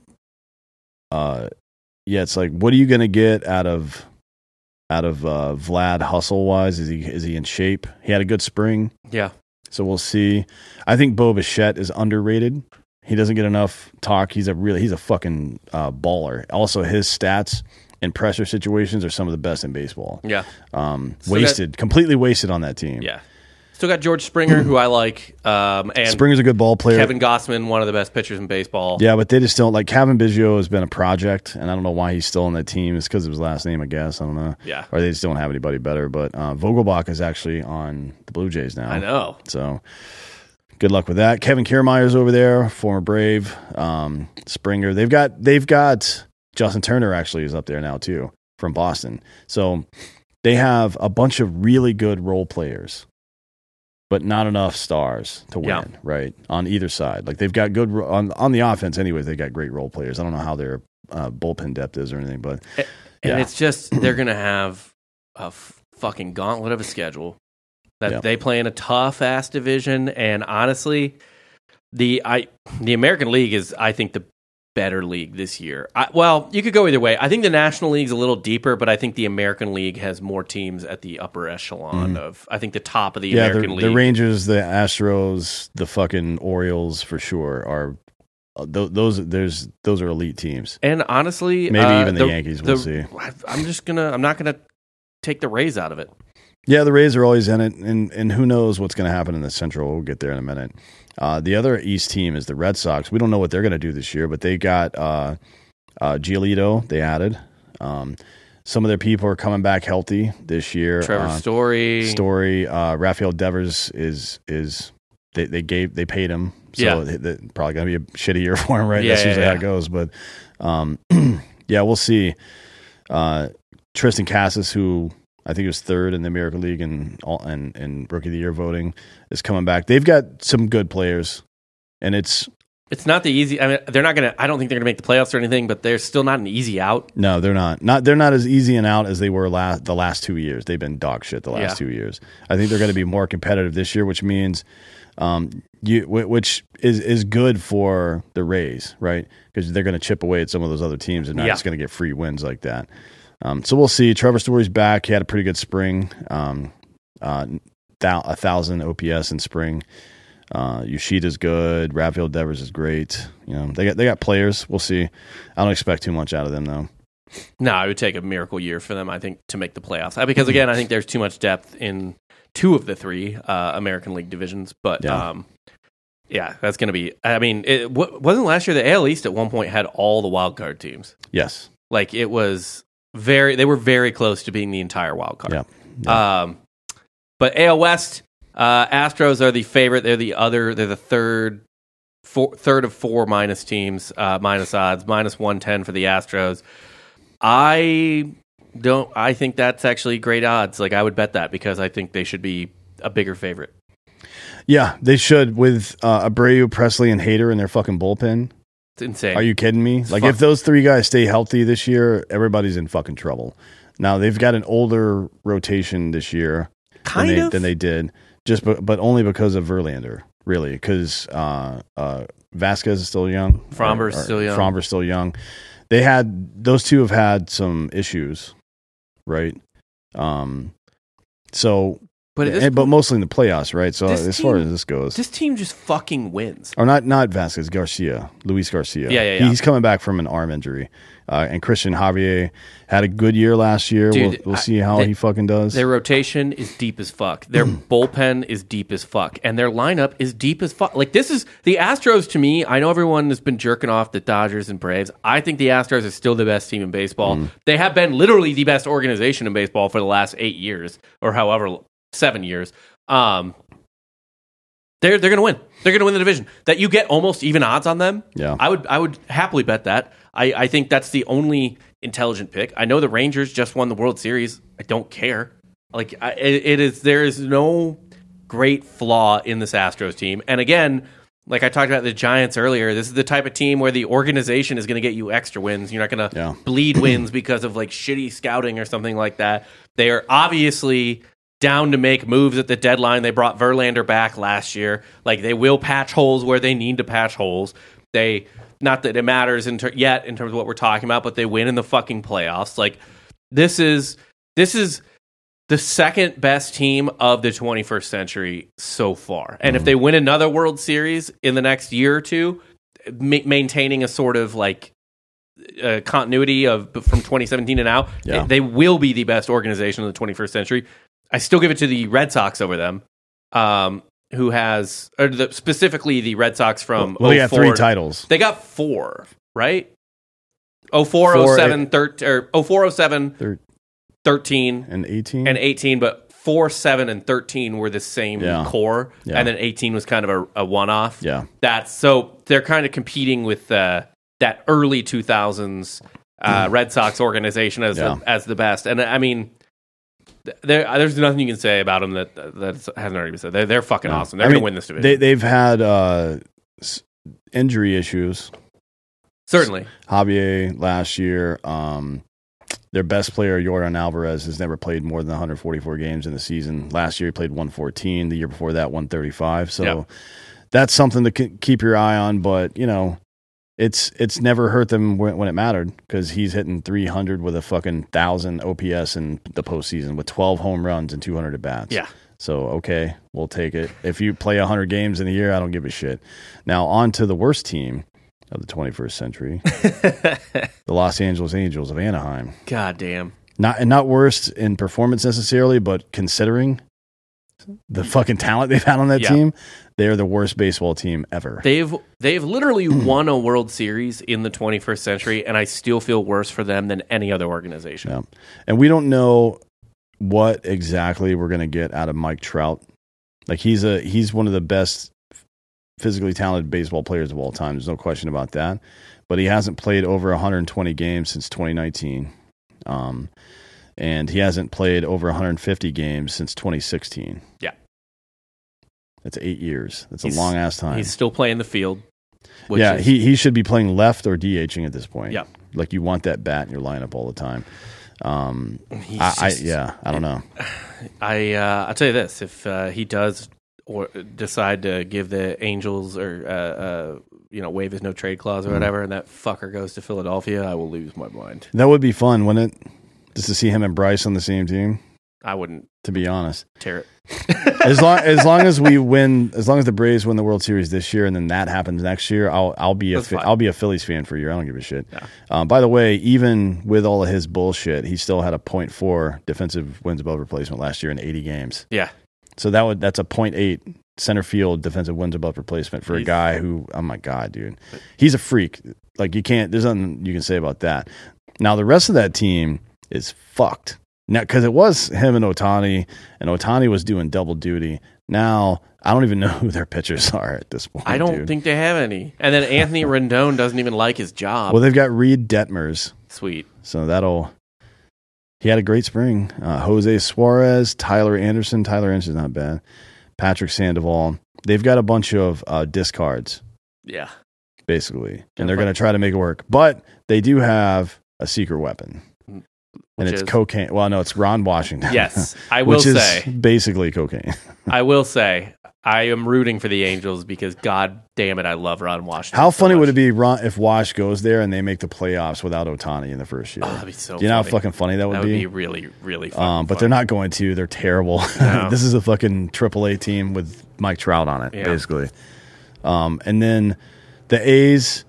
uh, yeah, it's like, what are you going to get out of out of uh, Vlad hustle wise? Is he is he in shape? He had a good spring. Yeah. So we'll see. I think Bo Bichette is underrated. He doesn't get enough talk. He's a really he's a fucking uh, baller. Also, his stats in pressure situations are some of the best in baseball. Yeah. Um, Still wasted, got, completely wasted on that team. Yeah. Still got George Springer, who I like, um, and Springer's a good ball player. Kevin Gossman, one of the best pitchers in baseball. Yeah, but they just don't like Kevin Biggio has been a project, and I don't know why he's still on that team. It's because of his last name, I guess. I don't know. Yeah. Or they just don't have anybody better. But uh, Vogelbach is actually on the Blue Jays now. I know. So good luck with that. Kevin Kiermaier's over there, former Brave. Um, Springer. They've got they've got Justin Turner actually is up there now too from Boston. So they have a bunch of really good role players, but not enough stars to win, yeah. right? On either side. Like they've got good on on the offense anyways, they got great role players. I don't know how their uh, bullpen depth is or anything, but and yeah. it's just they're going to have a f- fucking gauntlet of a schedule that yeah. they play in a tough ass division, and honestly, the I the American League is I think the better league this year. I, well, you could go either way. I think the National League's a little deeper, but I think the American League has more teams at the upper echelon mm. of, I think the top of the yeah, American the, League. the Rangers, the Astros, the fucking Orioles for sure are uh, th- those. There's those are elite teams, and honestly, maybe uh, even the, the Yankees. We'll the, see. I'm just gonna. I'm not gonna take the Rays out of it. Yeah, the Rays are always in it, and and who knows what's going to happen in the Central. We'll get there in a minute. Uh, the other East team is the Red Sox. We don't know what they're going to do this year, but they got uh, uh, Giolito. They added. Um, some of their people are coming back healthy this year. Trevor uh, Story. Story. Uh, Rafael Devers is is they, they gave they paid him. So yeah. they, they, probably going to be a shitty year for him, right? Yeah, That's usually yeah, how yeah. it goes. But um, yeah, we'll see. Uh, Tristan Cassis, who I think it was third in the American League and and and Rookie of the Year voting, is coming back. They've got some good players, and it's It's not the easy. I mean, they're not going to. I don't think they're going to make the playoffs or anything, but they're still not an easy out. No, they're not. Not they're not as easy an out as they were last the last two years. They've been dog shit the last yeah. two years. I think they're going to be more competitive this year, which means, um, you which is is good for the Rays, right? Because they're going to chip away at some of those other teams and not yeah. just going to get free wins like that. Um, so we'll see. Trevor Story's back. He had a pretty good spring. Um, uh, th- a thousand O P S in spring. Uh, Yoshida's good. Rafael Devers is great. You know, they got they got players. We'll see. I don't expect too much out of them though. No, it would take a miracle year for them, I think, to make the playoffs. Because again, I think there's too much depth in two of the three uh, American League divisions. But yeah, um, yeah that's going to be. I mean, it w- wasn't last year the A L East at one point had all the wild card teams. Yes, like it was very. They were very close to being the entire wild card. Yeah. yeah. Um, but A L West. Uh, Astros are the favorite. They're the other. They're the third, four, third of four minus teams, uh, minus odds, minus one ten for the Astros. I don't. I think that's actually great odds. Like I would bet that because I think they should be a bigger favorite. Yeah, they should with uh, Abreu, Presley, and Hader in their fucking bullpen. It's insane. Are you kidding me? It's like fun. If those three guys stay healthy this year, everybody's in fucking trouble. Now they've got an older rotation this year kind than they, of than they did. Just, but, but only because of Verlander, really, because uh, uh, Vasquez is still young. Fromber's or, or still young. Fromber's still young. They had those two have had some issues, right? Um, so, but and, but mostly in the playoffs, right? So as team, far as this goes, this team just fucking wins. Or not, not Vasquez, Garcia, Luis Garcia. Yeah, yeah, yeah. He's coming back from an arm injury. Uh, and Christian Javier had a good year last year. Dude, we'll, we'll see how I, they, he fucking does. Their rotation is deep as fuck. Their bullpen is deep as fuck. And their lineup is deep as fuck. Like, this is the Astros to me. I know everyone has been jerking off the Dodgers and Braves. I think the Astros are still the best team in baseball. Mm. They have been literally the best organization in baseball for the last eight years or however, seven years. Um, they're they're going to win. They're going to win the division. That you get almost even odds on them. Yeah. I would I would happily bet that. I, I think that's the only intelligent pick. I know the Rangers just won the World Series. I don't care. Like I, it, it is, there is no great flaw in this Astros team. And again, like I talked about the Giants earlier, this is the type of team where the organization is going to get you extra wins. You're not going to yeah. bleed wins because of like shitty scouting or something like that. They are obviously down to make moves at the deadline. They brought Verlander back last year. Like they will patch holes where they need to patch holes. They. Not that it matters in ter- yet in terms of what we're talking about, but they win in the fucking playoffs. Like this is this is the second best team of the twenty-first century so far. And mm. if they win another World Series in the next year or two, ma- maintaining a sort of like uh, continuity of from twenty seventeen and out, yeah. they, they will be the best organization of the twenty-first century. I still give it to the Red Sox over them. Um, who has, or the, specifically the Red Sox from well, they got oh four. three titles. They got four, right? oh four, oh seven, thirteen, or oh four, oh seven, thirteen, and eighteen? And eighteen, but four, seven, and thirteen were the same yeah. core, yeah. and then eighteen was kind of a, a one-off. Yeah. That's, so they're kind of competing with uh, that early two thousands uh, Red Sox organization as, yeah. the, as the best. And I mean... There, there's nothing you can say about them that that hasn't already been said. They're, they're fucking no. awesome. They're I going to mean, win this division. They, they've had uh, injury issues. Certainly. Javier last year. Um, their best player, Yordan Alvarez, has never played more than one hundred forty-four games in the season. Last year he played one fourteen. The year before that, one thirty-five. So yep. that's something to k- keep your eye on. But, you know, It's it's never hurt them when, when it mattered because he's hitting three hundred with a fucking one thousand O P S in the postseason with twelve home runs and two hundred at bats. Yeah. So, okay, we'll take it. If you play one hundred games in a year, I don't give a shit. Now, on to the worst team of the twenty-first century, the Los Angeles Angels of Anaheim. God damn. Not, and not worst in performance necessarily, but considering the fucking talent they've had on that yeah. team, they're the worst baseball team ever. They've they've literally won a World Series in the twenty-first century, and I still feel worse for them than any other organization. Yeah. And we don't know what exactly we're going to get out of Mike Trout. Like he's a he's one of the best physically talented baseball players of all time. There's no question about that. But he hasn't played over one hundred twenty games since twenty nineteen. Um, and he hasn't played over one hundred fifty games since twenty sixteen. Yeah. That's eight years. That's he's, a long-ass time. He's still playing the field. Which yeah, is, he he should be playing left or DHing at this point. Yeah. Like you want that bat in your lineup all the time. Um, He's I, I just- yeah, I don't know. I uh, I'll tell you this: if uh, he does or decide to give the Angels or uh, uh, you know waive his no trade clause or whatever, and that fucker goes to Philadelphia, I will lose my mind. That would be fun, wouldn't it? Just to see him and Bryce on the same team. I wouldn't To be honest, tear it. as long as long as we win, as long as the Braves win the World Series this year, and then that happens next year, I'll I'll be a That's fine. I'll be a Phillies fan for a year. I don't give a shit. Yeah. Um, by the way, even with all of his bullshit, he still had a point four defensive wins above replacement last year in eighty games. Yeah, So that would that's a point eight center field defensive wins above replacement for a He's- guy who, oh my god, dude, he's a freak. Like you can't, there's nothing you can say about that. Now the rest of that team is fucked. Now, because it was him and Ohtani, and Ohtani was doing double duty. Now, I don't even know who their pitchers are at this point. I don't dude. think they have any. And then Anthony Rendon doesn't even like his job. Well, they've got Reed Detmers, Sweet. so that'll. He had a great spring. Uh, Jose Suarez, Tyler Anderson. Tyler Anderson's not bad. Patrick Sandoval. They've got a bunch of uh, discards, Yeah. basically, Yeah, and they're but- going to try to make it work. But they do have a secret weapon. And Which it's is- cocaine. Well, no, it's Ron Washington. Yes, I will which is say. basically cocaine. I will say. I am rooting for the Angels because, God damn it, I love Ron Washington. How so funny much. would it be Ron, if Wash goes there and they make the playoffs without Ohtani in the first year? Oh, that'd be so Do you know how funny. fucking funny that would That would be? be really, really fun. Um, but they're not going to. They're terrible. No. This is a fucking triple A team with Mike Trout on it, Yeah. basically. Um, and then the A's,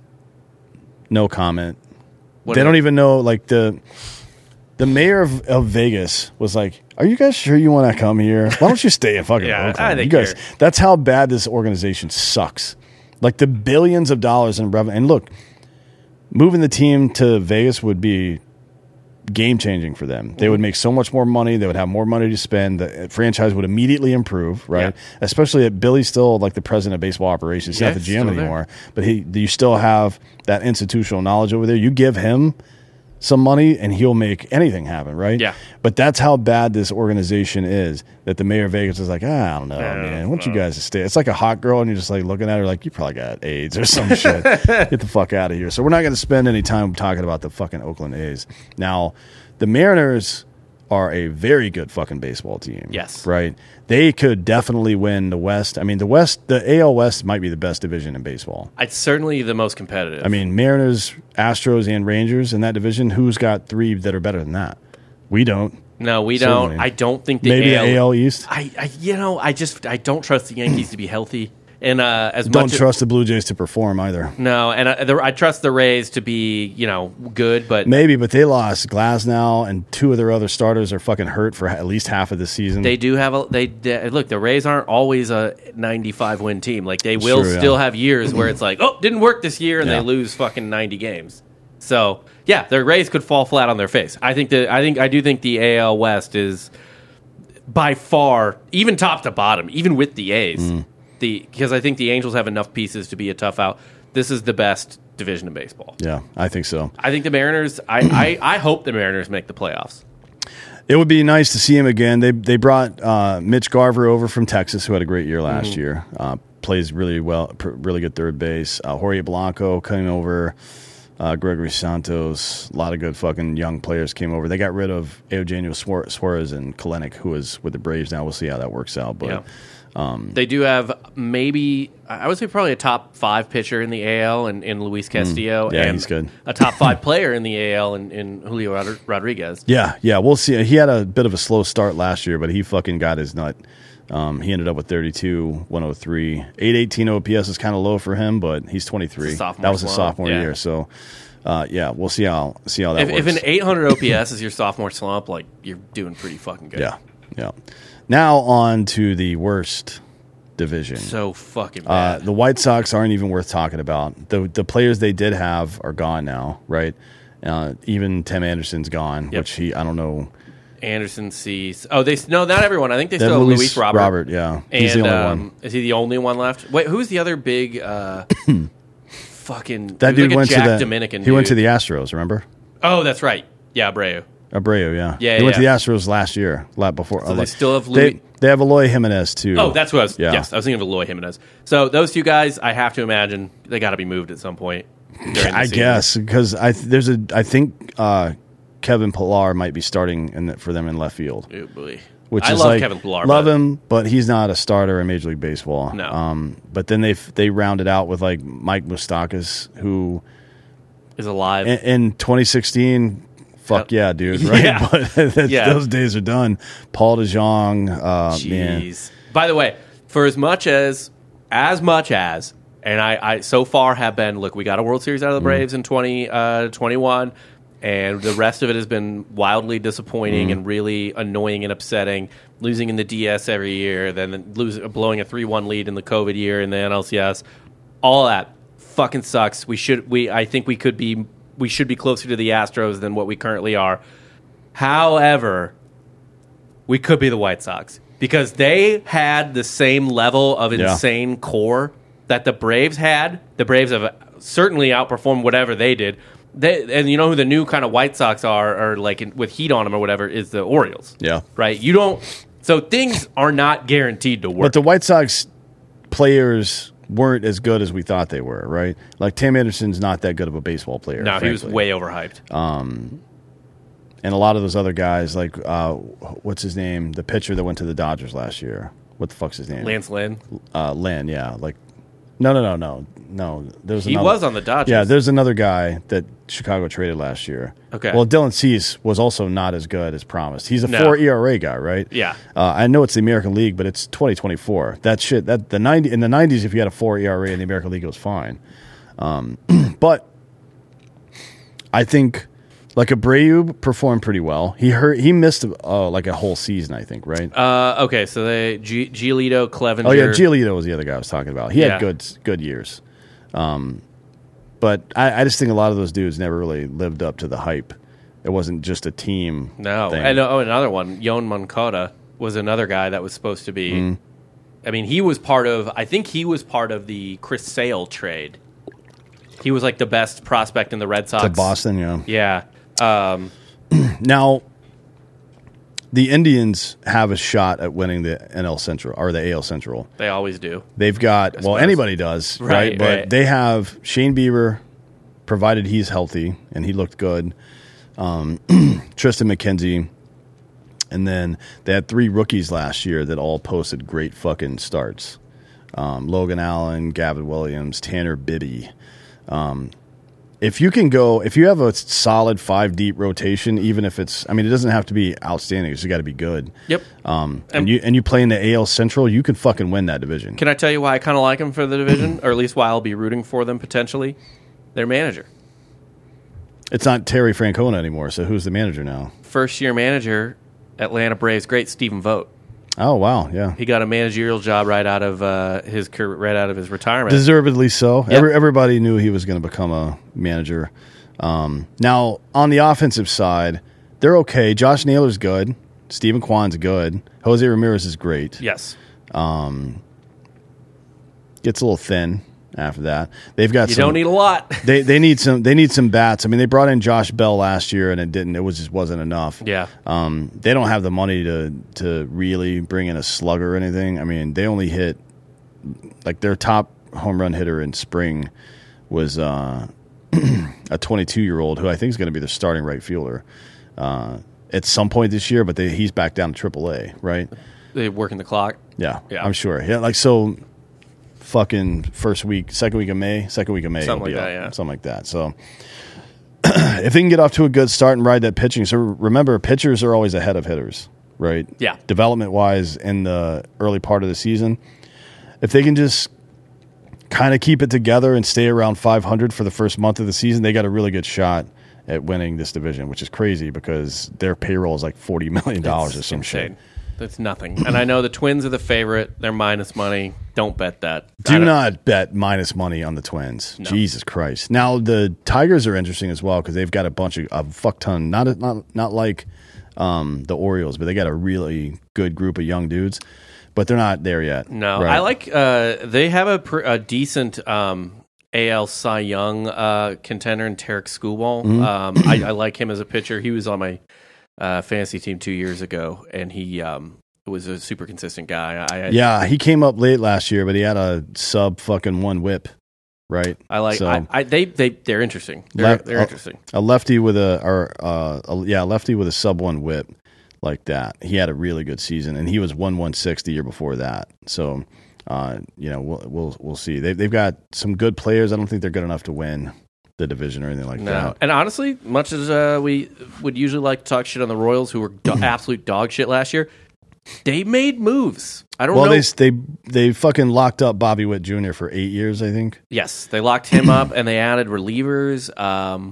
no comment. What they are don't even know, like, the the mayor of, of Vegas was like, are you guys sure you want to come here? Why don't you stay in fucking Yeah, Oakland? I think you guys, you're- that's how bad this organization sucks. Like, the billions of dollars in revenue. And look, moving the team to Vegas would be game changing for them. They would make so much more money. They would have more money to spend. The franchise would immediately improve, right? Yeah. Especially at Billy's still like the president of baseball operations. He's Yeah, not the he's G M still there. anymore, but he you still have that institutional knowledge over there. You give him some money and he'll make anything happen, right? Yeah. But that's how bad this organization is, that the mayor of Vegas is like, ah, I don't know, Yeah, man. I want you no. guys to stay. It's like a hot girl and you're just like looking at her like, you probably got AIDS or some shit. Get the fuck out of here. So we're not going to spend any time talking about the fucking Oakland A's. Now, the Mariners are a very good fucking baseball team. Yes. Right? They could definitely win the West. I mean, the West, the A L West might be the best division in baseball. It's certainly the most competitive. I mean, Mariners, Astros, and Rangers in that division. Who's got three that are better than that? We don't. no, we certainly. don't. I don't think the Maybe A L, the A L East. I, I, you know, I just I don't trust the Yankees to be healthy, and uh, as Don't much trust the Blue Jays to perform either. no, and I, the, I trust the Rays to be you know good, but Maybe, but they lost Glasnow, and two of their other starters are fucking hurt for at least half of the season. they do have a they, they look. The Rays aren't always a ninety-five win team. Like they will true, yeah. still have years where it's like, oh, didn't work this year, and Yeah. they lose fucking ninety games. So yeah, the Rays could fall flat on their face. I think that I think I do think the A L West is by far, even top to bottom, even with the A's, Mm. the because I think the Angels have enough pieces to be a tough out. This is the best division in baseball. yeah, I think so. I think the Mariners. I, I, I hope the Mariners make the playoffs. It would be nice to see him again. They they brought uh, Mitch Garver over from Texas, who had a great year last Mm-hmm. year. Uh, plays really well, pr- really good third base. Uh, Jorge Blanco coming over. Uh, Gregory Santos, a lot of good fucking young players came over. They got rid of Eugenio Suar- Suarez and Kalenic, who is with the Braves now. We'll see how that works out. But Yeah. They do have maybe I would say probably a top five pitcher in the A L in, in Luis Castillo. Mm. Yeah, and he's good. A top five player in the A L in, in Julio Rod- Rodriguez. yeah, yeah, we'll see. He had a bit of a slow start last year, but he fucking got his nut. Um, he ended up with thirty-two, one oh three. eight eighteen O P S is kind of low for him, but he's twenty-three. It's a sophomore That was a slump, sophomore yeah. year. So, uh, yeah, we'll see how see how that If, works. if an eight hundred O P S is your sophomore slump, like you're doing pretty fucking good. Yeah, yeah. Now on to the worst division. So fucking Uh, bad. the White Sox aren't even worth talking about. The the players they did have are gone now, right? Uh, even Tim Anderson's gone, Yep. which he I don't know. Anderson Cease. Oh, they no, not everyone. I think they They have still have Luis Luis Robert. Robert, yeah. He's And, the only um, one. Is he the only one left? Wait, who's the other big? Uh, fucking That he was dude like a went Jack to the Dominican. He went to dude. the Astros, remember? Oh, that's right. Yeah, Abreu. Abreu, yeah. Yeah, He went yeah. to the Astros last year, lap before. So uh, they like- still have they, Louis. they have Eloy Jimenez, too. Oh, that's what I was. Yeah. Yes, I was thinking of Eloy Jimenez. So those two guys, I have to imagine they got to be moved at some point. during the I season. guess, because I th- there's a I think uh, Kevin Pillar might be starting in the, for them in left field. Oh, boy. Which I is love like, Kevin Pillar. love but him, but he's not a starter in Major League Baseball. No. Um, but then they they rounded out with like Mike Moustakas, who is alive. in, in twenty sixteen, fuck yeah, dude, right? Yeah. But that, Yeah. those days are done. Paul DeJong, uh, man, Jeez. By the way, for as much as, as much as, and I, I so far have been, look, we got a World Series out of the Braves in twenty twenty-one, and the rest of it has been wildly disappointing and really annoying and upsetting. Losing in the D S every year, then losing, blowing a three one lead in the COVID year in the N L C S, all that fucking sucks. We should, we, I think we could be, we should be closer to the Astros than what we currently are. However, we could be the White Sox because they had the same level of Yeah. insane core that the Braves had. The Braves have certainly outperformed whatever they did. They, and you know who the new kind of White Sox are, or like in, with heat on them or whatever, is the Orioles. yeah. Right? You don't. So things are not guaranteed to work. But the White Sox players weren't as good as we thought they were, right? Like Tim Anderson's not that good of a baseball player. no, he was frankly. way overhyped. And a lot of those other guys, like uh, what's his name, the pitcher that went to the Dodgers last year. What the fuck's his name? Lance Lynn. Uh, Lynn, yeah. Like, no, no, no, no, no. There's He another, was on the Dodgers. Yeah, there's another guy that Chicago traded last year. Okay. Well, Dylan Cease was also not as good as promised. He's a No. four E R A guy, right? Yeah. Uh, I know it's the American League, but it's twenty twenty-four. That shit. That the ninety in the nineties, if you had a four E R A in the American League, it was fine. Um, but I think like Abreu performed pretty well. He hurt. He missed uh, like a whole season, I think, right? Uh, okay, so they G- Giolito, Clevenger. Oh yeah, Giolito was the other guy I was talking about. He Yeah. had good good years, um, but I, I just think a lot of those dudes never really lived up to the hype. It wasn't just a team. No, thing. and oh, another one, Yon Moncada was another guy that was supposed to be. Mm. I mean, he was part of. I think he was part of the Chris Sale trade. He was like the best prospect in the Red Sox. to Boston. Yeah. Yeah. Um, Now, the Indians have a shot at winning the N L Central or the A L Central. they always do. They've got well, suppose. anybody does, right? Right, But right. they have Shane Bieber, provided he's healthy and he looked good. Um, Tristan McKenzie, and then they had three rookies last year that all posted great fucking starts. Um, Logan Allen, Gavin Williams, Tanner Bibby. Um, if you can go, if you have a solid five deep rotation, even if it's, I mean, it doesn't have to be outstanding. It's got to be good. Yep. Um, and you and you play in the A L Central, you can fucking win that division. Can I tell you why I kind of like them for the division, or at least why I'll be rooting for them potentially? Their manager, It's not Terry Francona anymore. So who's the manager now? first year manager, Atlanta Braves great Stephen Vogt. Oh wow, yeah, He got a managerial job right out of uh, his career, right out of his retirement. deservedly so. Yeah. Every, everybody knew he was going to become a manager. Um, now on the offensive side, they're okay. Josh Naylor's good. Stephen Kwan's good. Jose Ramirez is great. yes. Gets a little thin after that. They've got You some, don't need a lot. they they need some they need some bats. I mean, they brought in Josh Bell last year and it didn't. It was just wasn't enough. Yeah. Um, they don't have the money to to really bring in a slugger or anything. I mean, they only hit like their top home run hitter in spring was uh, a twenty-two year old who I think is going to be the starting right fielder uh, at some point this year. But they, he's back down to triple A, right? They working the clock. Yeah, Yeah. I'm sure. Yeah, like so. Fucking first week, second week of May, second week of May, Something he'll be like that, up. yeah. something like that. So, if they can get off to a good start and ride that pitching, so remember, pitchers are always ahead of hitters, right? Yeah. Development wise, in the early part of the season, if they can just kind of keep it together and stay around five hundred for the first month of the season, they got a really good shot at winning this division, which is crazy because their payroll is like forty million dollars or It's some insane. shit. That's nothing. And I know the Twins are the favorite. They're minus money. Don't bet that. I Do don't- not bet minus money on the Twins. Jesus Christ! Now the Tigers are interesting as well because they've got a bunch of a fuck ton. Not not not like um, the Orioles, but they got a really good group of young dudes. But they're not there yet. No, right? I like. Uh, they have a, pr- a decent um, A L Cy Young uh, contender in Tarek Skubal. Mm-hmm. Um, I, I like him as a pitcher. He was on my uh, fantasy team two years ago, and he um, was a super consistent guy. I, I yeah, he came up late last year, but he had a sub fucking one whip, right? I like. So, I, I they they they're interesting. They're, left, they're a, interesting. A lefty with a or uh, a, yeah, a lefty with a sub one whip like that. He had a really good season, and he was one one six the year before that. So, uh, you know, we'll we'll we'll see. They they've got some good players. I don't think they're good enough to win the division or anything like no. that. And honestly, much as uh, we would usually like to talk shit on the Royals, who were do- absolute dog shit last year, they made moves. I don't well, know. Well, they they they fucking locked up Bobby Witt Junior for eight years, I think. Yes, they locked him up, and they added relievers. Um,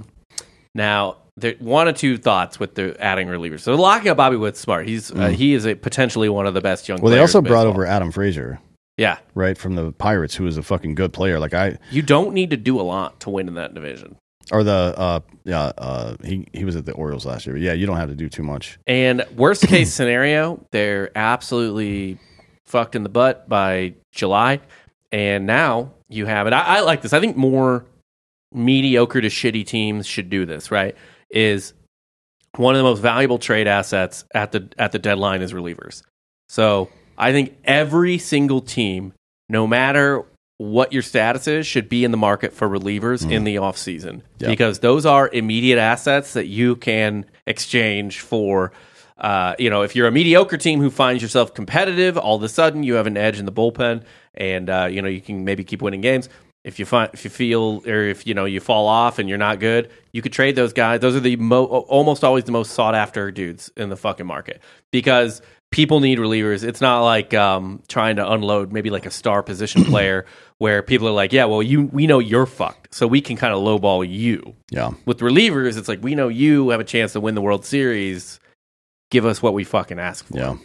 now, there, one or two thoughts with the adding relievers. So locking up Bobby Witt's smart. He's mm. uh, he is a potentially one of the best young. Well, players they also in brought baseball. over Adam Frazier. Yeah, right from the Pirates, who is a fucking good player. Like I, you don't need to do a lot to win in that division. Or the uh, yeah, uh, he he was at the Orioles last year. But yeah, you don't have to do too much. And worst case scenario, they're absolutely fucked in the butt by July, and now you have it. I, I like this. I think more mediocre to shitty teams should do this. Right? Is one of the most valuable trade assets at the at the deadline is relievers. So I think every single team, no matter what your status is, should be in the market for relievers mm. in the offseason. Yep. Because those are immediate assets that you can exchange for. Uh, you know, if you're a mediocre team who finds yourself competitive, all of a sudden you have an edge in the bullpen, and uh, you know you can maybe keep winning games. If you find, if you feel, or if you know you fall off and you're not good, you could trade those guys. Those are the mo- almost always the most sought after dudes in the fucking market because people need relievers. It's not like um, trying to unload maybe like a star position player where people are like, yeah, well, you we know you're fucked, so we can kind of lowball you. Yeah. With relievers, it's like we know you have a chance to win the World Series. Give us what we fucking ask for. Yeah.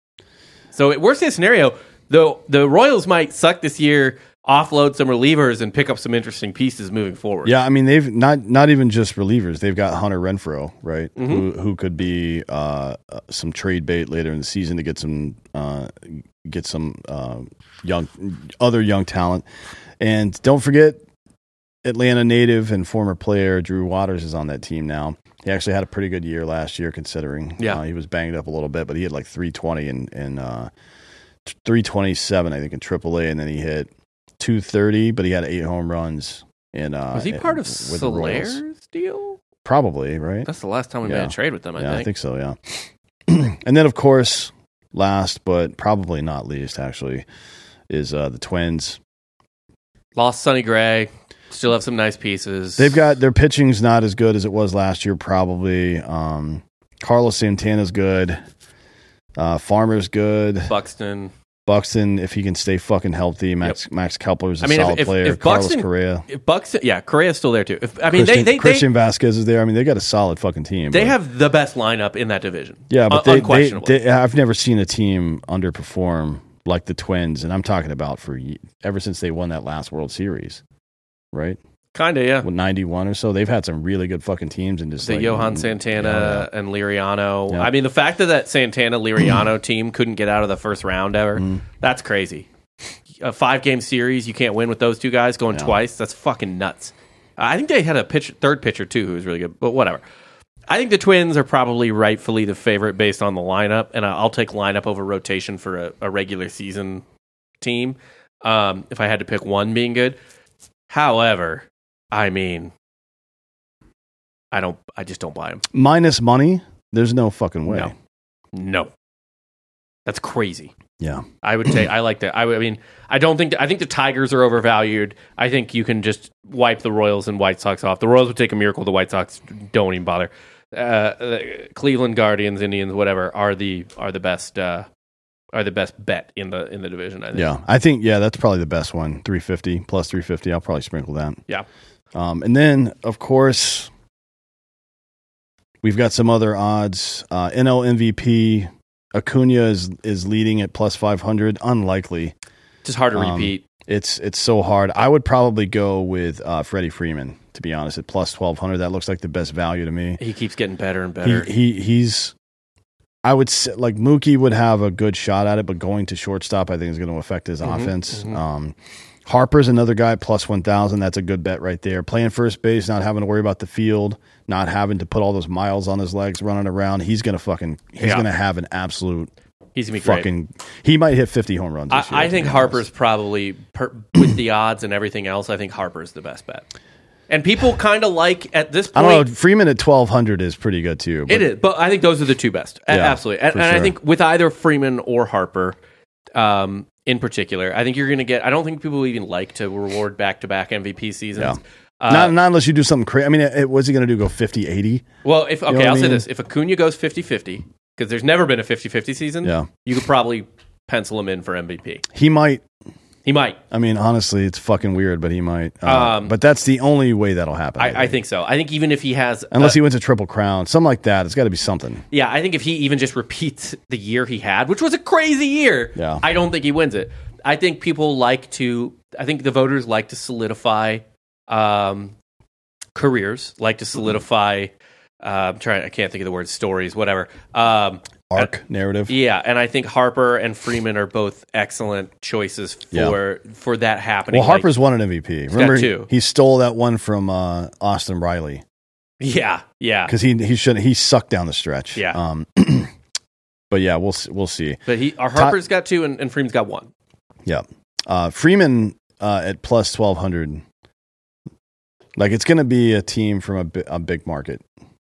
So worst case scenario, the the Royals might suck this year, offload some relievers, and pick up some interesting pieces moving forward. Yeah, I mean they've not not even just relievers. They've got Hunter Renfroe, right? Mm-hmm. Who who could be uh, some trade bait later in the season to get some uh, get some uh, young other young talent. And don't forget, Atlanta native and former player Drew Waters is on that team now. He actually had a pretty good year last year, considering yeah. uh, he was banged up a little bit, but he had like three twenty and and uh, three twenty-seven, I think, in triple A, and then he hit two thirty, but he had eight home runs. And uh, was he part of with Solaire's deal? Probably, right? That's the last time we yeah. made a trade with them. I yeah, think. I think so. Yeah. And then, of course, last but probably not least, actually, is uh, the Twins. Lost Sonny Gray. Still have some nice pieces. They've got their pitching's not as good as it was last year, probably. Um, Carlos Santana's good. Uh, Farmer's good. Buxton. Buxton, if he can stay fucking healthy. Max yep. Max Kepler's a I mean, solid if, if, player. If Carlos Buxton, Correa. If Buxton, yeah, Correa's still there too. If, I mean, Christian, they, they Christian they, Vasquez is there. I mean, they got a solid fucking team. They but, have the best lineup in that division. Yeah, but Un- they, unquestionably. they, they, I've never seen a team underperform like the Twins, and I'm talking about for ever since they won that last World Series, right? Kind of, yeah. With ninety-one or so, they've had some really good fucking teams, and just the like, Johan Santana yeah, yeah. and Liriano. Yeah. I mean, the fact that that Santana Liriano team couldn't get out of the first round ever, mm. that's crazy. A five game series, you can't win with those two guys going yeah. twice. That's fucking nuts. I think they had a pitch, third pitcher too, who was really good, but whatever. I think the Twins are probably rightfully the favorite based on the lineup, and I'll take lineup over rotation for a, a regular season team. Um, if I had to pick one being good, however. I mean, I don't. I just don't buy him. Minus money, there's no fucking way. No, no, that's crazy. Yeah, I would say I like that. I, would, I mean, I don't think. I think the Tigers are overvalued. I think you can just wipe the Royals and White Sox off. The Royals would take a miracle. The White Sox don't even bother. Uh, the Cleveland Guardians, Indians, whatever are the are the best. Uh, are the best bet in the in the division. I think. Yeah, I think yeah, that's probably the best one. three fifty plus three fifty. I'll probably sprinkle that. Yeah. Um, and then, of course, we've got some other odds. Uh, N L M V P Acuna is is leading at plus five hundred. Unlikely. Just hard to um, repeat. It's it's so hard. I would probably go with uh, Freddie Freeman, to be honest, at plus twelve hundred. That looks like the best value to me. He keeps getting better and better. He, he he's. I would say, like Mookie would have a good shot at it, but going to shortstop, I think, is going to affect his mm-hmm, offense. Mm-hmm. Um, Harper's another guy plus one thousand. That's a good bet right there. Playing first base, not having to worry about the field, not having to put all those miles on his legs running around. He's gonna fucking. He's Yeah. gonna have an absolute. He's gonna be fucking. great. He might hit fifty home runs. This I, year, I think to be Harper's honest. probably per, with the odds and everything else. I think Harper's the best bet. And people kind of like at this I point. don't know. Freeman at twelve hundred is pretty good too. But It is, but I think those are the two best. A- Yeah, Absolutely. And, for and I sure. think with either Freeman or Harper, um, in particular, I think you're going to get. I don't think people even like to reward back to back M V P seasons. Yeah. Uh, not, not unless you do something crazy. I mean, it, what's he going to do? Go fifty, eighty? well, if okay, know what I'll I say mean? this: if Acuna goes fifty-fifty, because there's never been a fifty-fifty season, Yeah. you could probably pencil him in for M V P. He might. He might. I mean, honestly, it's fucking weird, but he might. Uh, Um, but that's the only way that'll happen. I, I think so. I think even if he has, Unless uh, he wins a triple crown, something like that. It's got to be something. yeah, I think if he even just repeats the year he had, which was a crazy year, Yeah. I don't think he wins it. I think people like to. I think the voters like to solidify um, careers, like to solidify. Uh, I'm trying. I can't think of the word stories. Whatever. Um, Arc uh, narrative. yeah, and I think Harper and Freeman are both excellent choices for for that happening. Well, Like, Harper's won an M V P. Remember, got he, two. he stole that one from uh, Austin Riley yeah, yeah. because he he should he sucked down the stretch. Yeah. Um, but yeah, we'll see- we'll see. But he, our Harper's got two, and, and Freeman's got one. Yeah. Uh, Freeman uh, at plus twelve hundred. Like it's going to be a team from a, bi- a big market.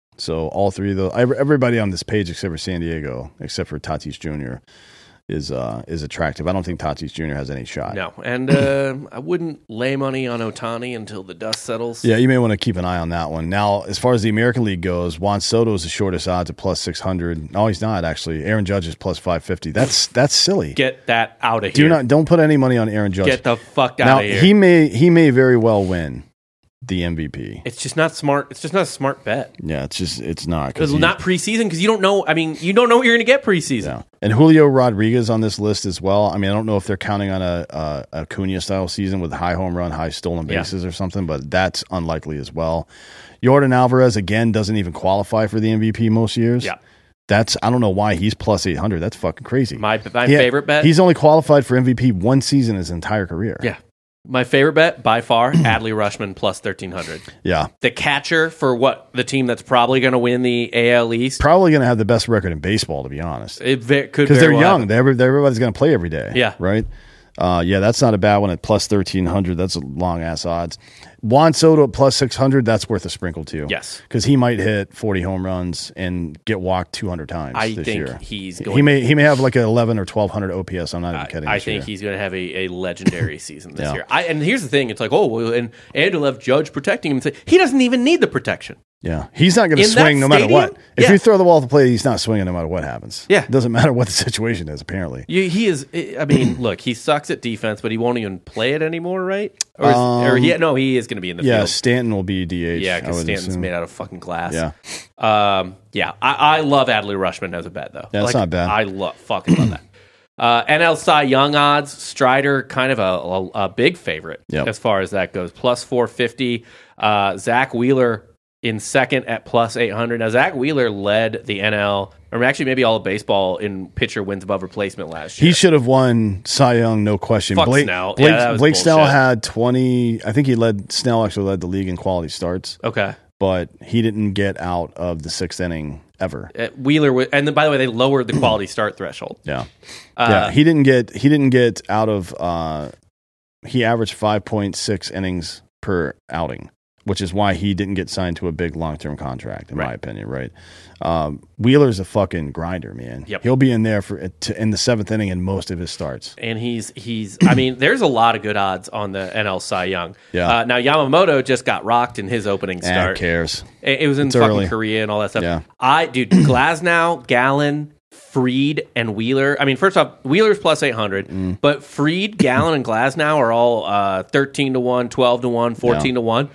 So all three of those, ev- everybody on this page except for San Diego, except for Tatis Junior, is uh, is attractive. I don't think Tatis Junior has any shot. No, and uh, I wouldn't lay money on Ohtani until the dust settles. Yeah, you may want to keep an eye on that one. Now, as far as the American League goes, Juan Soto is the shortest odds at plus six hundred. No, he's not actually. Aaron Judge is plus five fifty. That's that's silly. Get that out of Do here. not don't put any money on Aaron Judge. Get the fuck out now of here. he may he may very well win the M V P. it's just not smart. It's just not a smart bet. Yeah, it's just it's not It's he- not preseason because you don't know. I mean, you don't know what you're going to get preseason. Yeah, and Julio Rodriguez on this list as well. I mean, I don't know if they're counting on a a, a Cunha style season with high home run, high stolen Yeah. bases or something, but that's unlikely as well. Jordan Alvarez again doesn't even qualify for the M V P most years. Yeah. That's I don't know why he's plus eight hundred. That's fucking crazy. My my He had- favorite bet. He's only qualified for M V P one season his entire career. yeah. My favorite bet by far, Adley Rushman plus thirteen hundred. Yeah. The catcher for what the team that's probably going to win the A L East. Probably going to have the best record in baseball, to be honest. It ve- could Because very they're well young. happen. They every, everybody's going to play every day. Yeah. Right? Uh, yeah, that's not a bad one at plus thirteen hundred. That's a long ass odds. Juan Soto at plus six hundred, that's worth a sprinkle too. Yes. Because he might hit forty home runs and get walked two hundred times I this think year. he's He going. may he may have like an eleven or twelve hundred O P S. I'm not even I, kidding. I this think year. he's going to have a, a legendary season this Yeah. year. I, and here's the thing: it's like, oh, well, and Andulev Judge protecting him. He doesn't even need the protection. Yeah, he's not going to In that swing no matter stadium? what. If Yeah. you throw the ball at the plate, he's not swinging no matter what happens. Yeah. It doesn't matter what the situation is, apparently. You, he is. I mean, look, he sucks at defense, but he won't even play it anymore, right? Or, is, or he, no, he is going to be in the Yeah, field. Stanton will be D H. Yeah, I because would Stanton's assume. made out of fucking glass. Yeah. Um, yeah, I, I love Adley Rushman as a bet, though. Yeah, that's not bad. I love, fucking love that. Uh, N L Cy Young odds, Strider, kind of a, a, a big favorite Yep. as far as that goes. Plus four fifty. Uh, Zach Wheeler in second at plus eight hundred. Now, Zach Wheeler led the N L, or actually maybe all of baseball, in pitcher wins above replacement last year. He should have won Cy Young, no question. Fuck Blake, Snell. Blake, Yeah, that was Blake Snell bullshit. had twenty. I think he led. Snell actually led the league in quality starts, Okay. but he didn't get out of the sixth inning ever. Uh, Wheeler, wa- and then by the way, they lowered the quality start threshold. Yeah, Uh, yeah. He didn't get. He didn't get out of. Uh, he averaged five point six innings per outing, which is why he didn't get signed to a big long term contract, in my Right. opinion. Right. Um, Wheeler's a fucking grinder, man. Yep. He'll be in there for to, in the seventh inning in most of his starts. And he's he's. I mean, there's a lot of good odds on the N L Cy Young. Yeah. Uh, now Yamamoto just got rocked in his opening Eh, who start. cares? It, it was in It's fucking early. Korea and all that stuff. Yeah. I dude, Glasnow, Gallon, Freed, and Wheeler. I mean, first off, Wheeler's plus eight hundred, Mm. but Freed, Gallon, and Glasnow are all uh, thirteen to one, twelve to one, fourteen to one.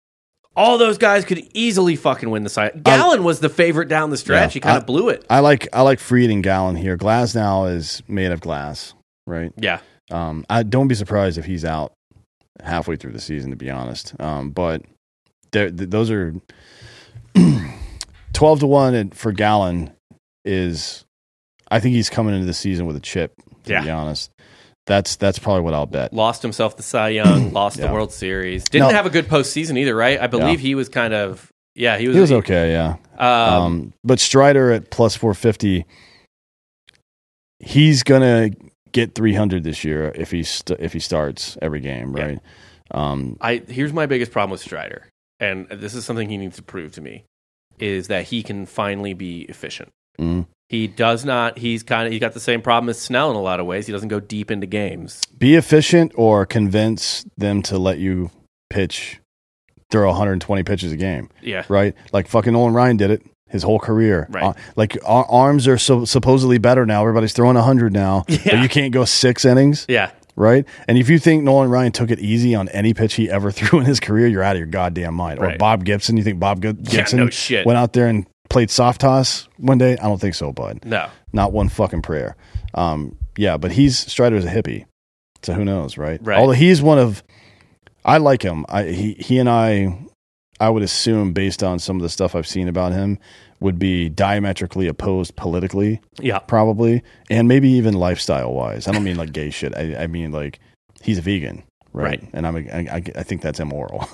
All those guys could easily fucking win the side. Gallon was the favorite down the stretch. Yeah. He kind of I- blew it. I like I like Freed and Gallon here. Glasnow is made of glass, right? Yeah. Um, I don't be surprised if he's out halfway through the season, to be honest. Um, but they're- th- those are twelve to one and- for Gallon is. I think he's coming into the season with a chip. To Yeah. be honest, That's that's probably what I'll bet. Lost himself the Cy Young, lost Yeah. the World Series. Didn't No. have a good postseason either, right? I believe Yeah. he was kind of yeah, he was He was okay, yeah. Um, Um, but Strider at plus four fifty, he's gonna get three hundred this year if he st- if he starts every game, right? Um, I here's my biggest problem with Strider, and this is something he needs to prove to me, is that he can finally be efficient. mm. He does not. He's kind of. He got the same problem as Snell in a lot of ways. He doesn't go deep into games. Be efficient or convince them to let you pitch, throw one hundred twenty pitches a game, Yeah. right? Like fucking Nolan Ryan did it his whole career. Right. Uh, like our arms are so supposedly better now. Everybody's throwing one hundred now, Yeah. but you can't go six innings. Yeah. Right? And if you think Nolan Ryan took it easy on any pitch he ever threw in his career, you're out of your goddamn mind. Or Right. Bob Gibson, you think Bob G- Gibson no shit. went out there and played soft toss one day? I don't think so, bud. No. Not one fucking prayer. Um, yeah, but he's Strider's a hippie. So who knows, right? Right. Although he's one of I like him. I he he and I I would assume based on some of the stuff I've seen about him would be diametrically opposed politically. Yeah. Probably, and maybe even lifestyle wise. I don't mean like gay shit. I, I mean like he's a vegan, right? Right. And I'm a, I, I think that's immoral.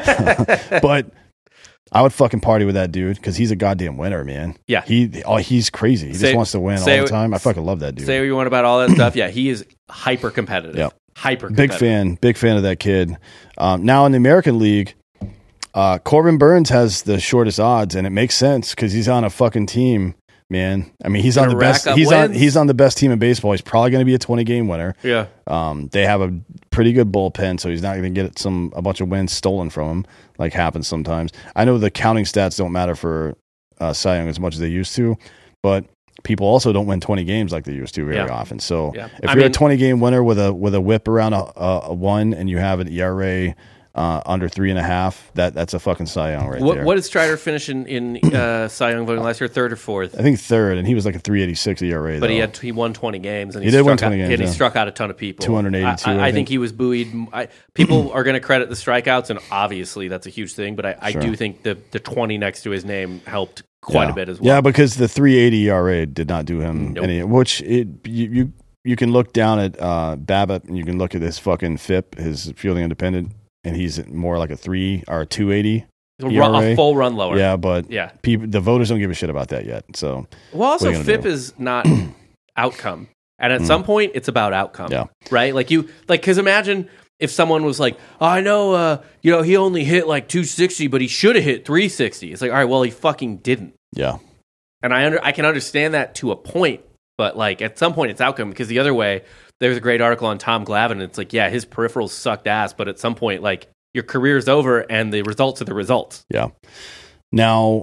But I would fucking party with that dude because he's a goddamn winner, man. Yeah. he oh he's crazy. He Say- just wants to win all say- the time. I fucking love that dude. Say what you want about all that stuff. Yeah, he is hyper competitive. Yep. Hyper Big fan, big fan of that kid. Um, now in the American League, uh, Corbin Burns has the shortest odds, and it makes sense because he's on a fucking team, man. I mean, he's on Gonna the rack best. up He's on. wins. He's on the best team in baseball. He's probably going to be a twenty game winner. Yeah. Um, they have a pretty good bullpen, so he's not going to get some a bunch of wins stolen from him, like happens sometimes. I know the counting stats don't matter for uh, Cy Young as much as they used to, but people also don't win twenty games like they used to very Yeah. often. So Yeah. if I you're mean- a twenty game winner with a with a whip around a, a, a one and you have an E R A uh, under three and a half, that that's a fucking Cy Young right What, there. what did Strider finish in, in uh, Cy Young voting last year? Third or fourth? I think third, and he was like a three eighty-six E R A. But though. he had he won twenty games, and he, He did struck win twenty out, games, and he yeah. struck out a ton of people. two hundred eighty-two, I, I, I I think think. he was buoyed. I, people are going to credit the strikeouts, and obviously that's a huge thing. But I, I Sure. do think the the twenty next to his name helped quite yeah. a bit as well. Yeah, because the three eighty E R A did not do him Nope. any. Which it you, you you can look down at uh, Babbitt and you can look at his fucking F I P, his fielding independent, and he's more like a three or a two eighty. a, E run, R a A. full run lower. Yeah, but Yeah. people, the voters don't give a shit about that yet. So Well, also What are you F gonna I P do? is not outcome, and at some point, it's about outcome. Yeah. Right. Like you, like because imagine if someone was like, oh, I know, uh, you know, he only hit like two sixty, but he should have hit three sixty. It's like, all right, well, he fucking didn't. yeah, And I under, I can understand that to a point, but like at some point it's outcome because the other way, there's a great article on Tom Glavine. And it's like, yeah, his peripherals sucked ass, but at some point, like your career's over and the results are the results. yeah. Now,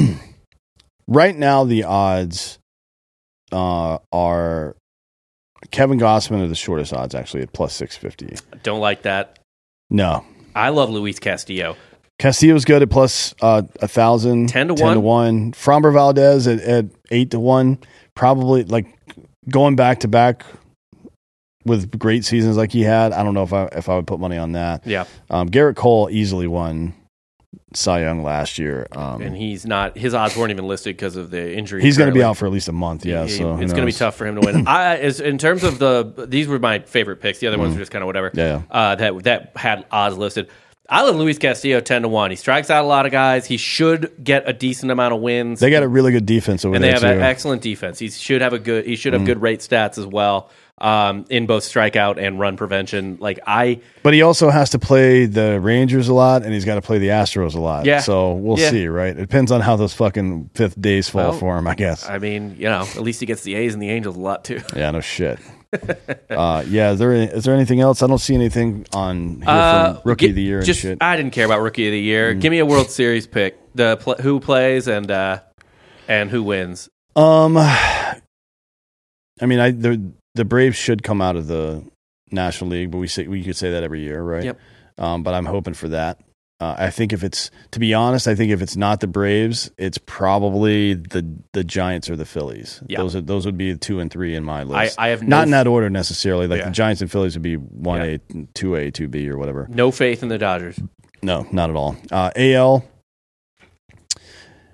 right now the odds uh, are Kevin Gossman are the shortest odds actually at plus six fifty. Don't like that. No, I love Luis Castillo. Castillo's good at plus uh, a thousand, ten to ten one. to one. Framber Valdez at, at eight to one. Probably like going back to back with great seasons like he had. I don't know if I if I would put money on that. Yeah. Um, Garrett Cole easily won Cy Young last year. Um, And he's not, his odds weren't even listed because of the injury. he's going to be currently. out for at least a month. Yeah, He- so who it's going to be knows? tough for him to win. I, as, in terms of the, these were my favorite picks. The other ones were just kind of whatever. Mm. Yeah, Uh, that that had odds listed. I love Luis Castillo ten to one. He strikes out a lot of guys. He should get a decent amount of wins. They got a really good defense over and they there have too. Mm. an excellent defense. He should have a good. He should have good rate stats as well um, in both strikeout and run prevention. Like I, But he also has to play the Rangers a lot, and he's got to play the Astros a lot. Yeah. So we'll Yeah. see, right? It depends on how those fucking fifth days fall Well, for him, I guess. I mean, you know, at least he gets the A's and the Angels a lot too. Yeah, no shit. uh, yeah, is there is there anything else? I don't see anything on here Uh, from rookie gi- of the year and just, shit. I didn't care about rookie of the year. Mm. Give me a World Series pick. The pl- who plays and uh, and who wins. Um, I mean, I the the Braves should come out of the National League, but we say we could say that every year, right? Yep. Um, but I'm hoping for that. Uh, I think if it's, to be honest, I think if it's not the Braves, it's probably the the Giants or the Phillies. Yeah. Those are those would be two and three in my list. I have no not in that order necessarily. Like Yeah. the Giants and Phillies would be one Yeah. A, two A, two B, or whatever. No faith in the Dodgers. No, not at all. Uh, A L.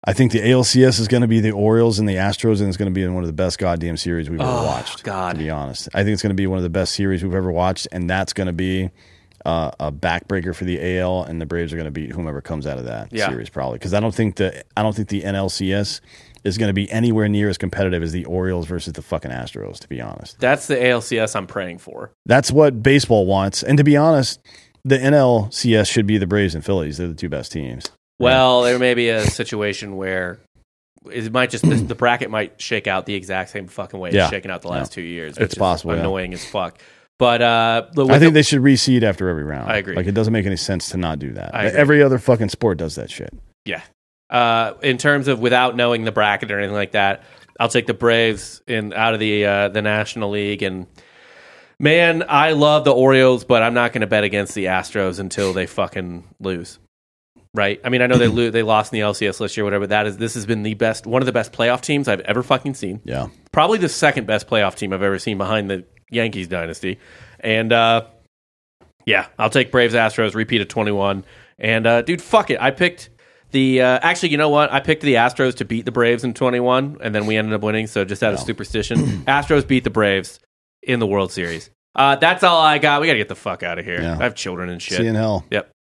I think the A L C S is going to be the Orioles and the Astros, and it's going to be one of the best goddamn series we've oh, ever watched. God. To be honest, I think it's going to be one of the best series we've ever watched, and that's going to be uh, a backbreaker for the A L, and the Braves are going to beat whomever comes out of that yeah. series probably, because I don't think the I don't think the N L C S is going to be anywhere near as competitive as the Orioles versus the fucking Astros. To be honest, that's the A L C S I'm praying for. That's what baseball wants, and to be honest, the N L C S should be the Braves and Phillies. They're the two best teams. Well, yeah. There may be a situation where it might just the, the bracket might shake out the exact same fucking way yeah. it's shaken out the last yeah. two years. It's possible. Annoying yeah. as fuck. But uh, I think the, they should reseed after every round. I agree. Like it doesn't make any sense to not do that. Every other fucking sport does that shit. Yeah. Uh, in terms of without knowing the bracket or anything like that, I'll take the Braves in out of the uh, the National League. And man, I love the Orioles, but I'm not going to bet against the Astros until they fucking lose. Right? I mean, I know they lo- they lost in the L C S last year, whatever. That is, this has been the best, one of the best playoff teams I've ever fucking seen. Yeah, probably the second best playoff team I've ever seen behind the Yankees dynasty. And uh, yeah, I'll take Braves Astros repeat of twenty-one. And uh, dude, fuck it, I picked the. Uh, actually, you know what? I picked the Astros to beat the Braves in twenty-one, and then we ended up winning. So just out of no. superstition, Astros beat the Braves in the World Series. Uh, that's all I got. We gotta get the fuck out of here. Yeah. I have children and shit. See you in hell. Yep.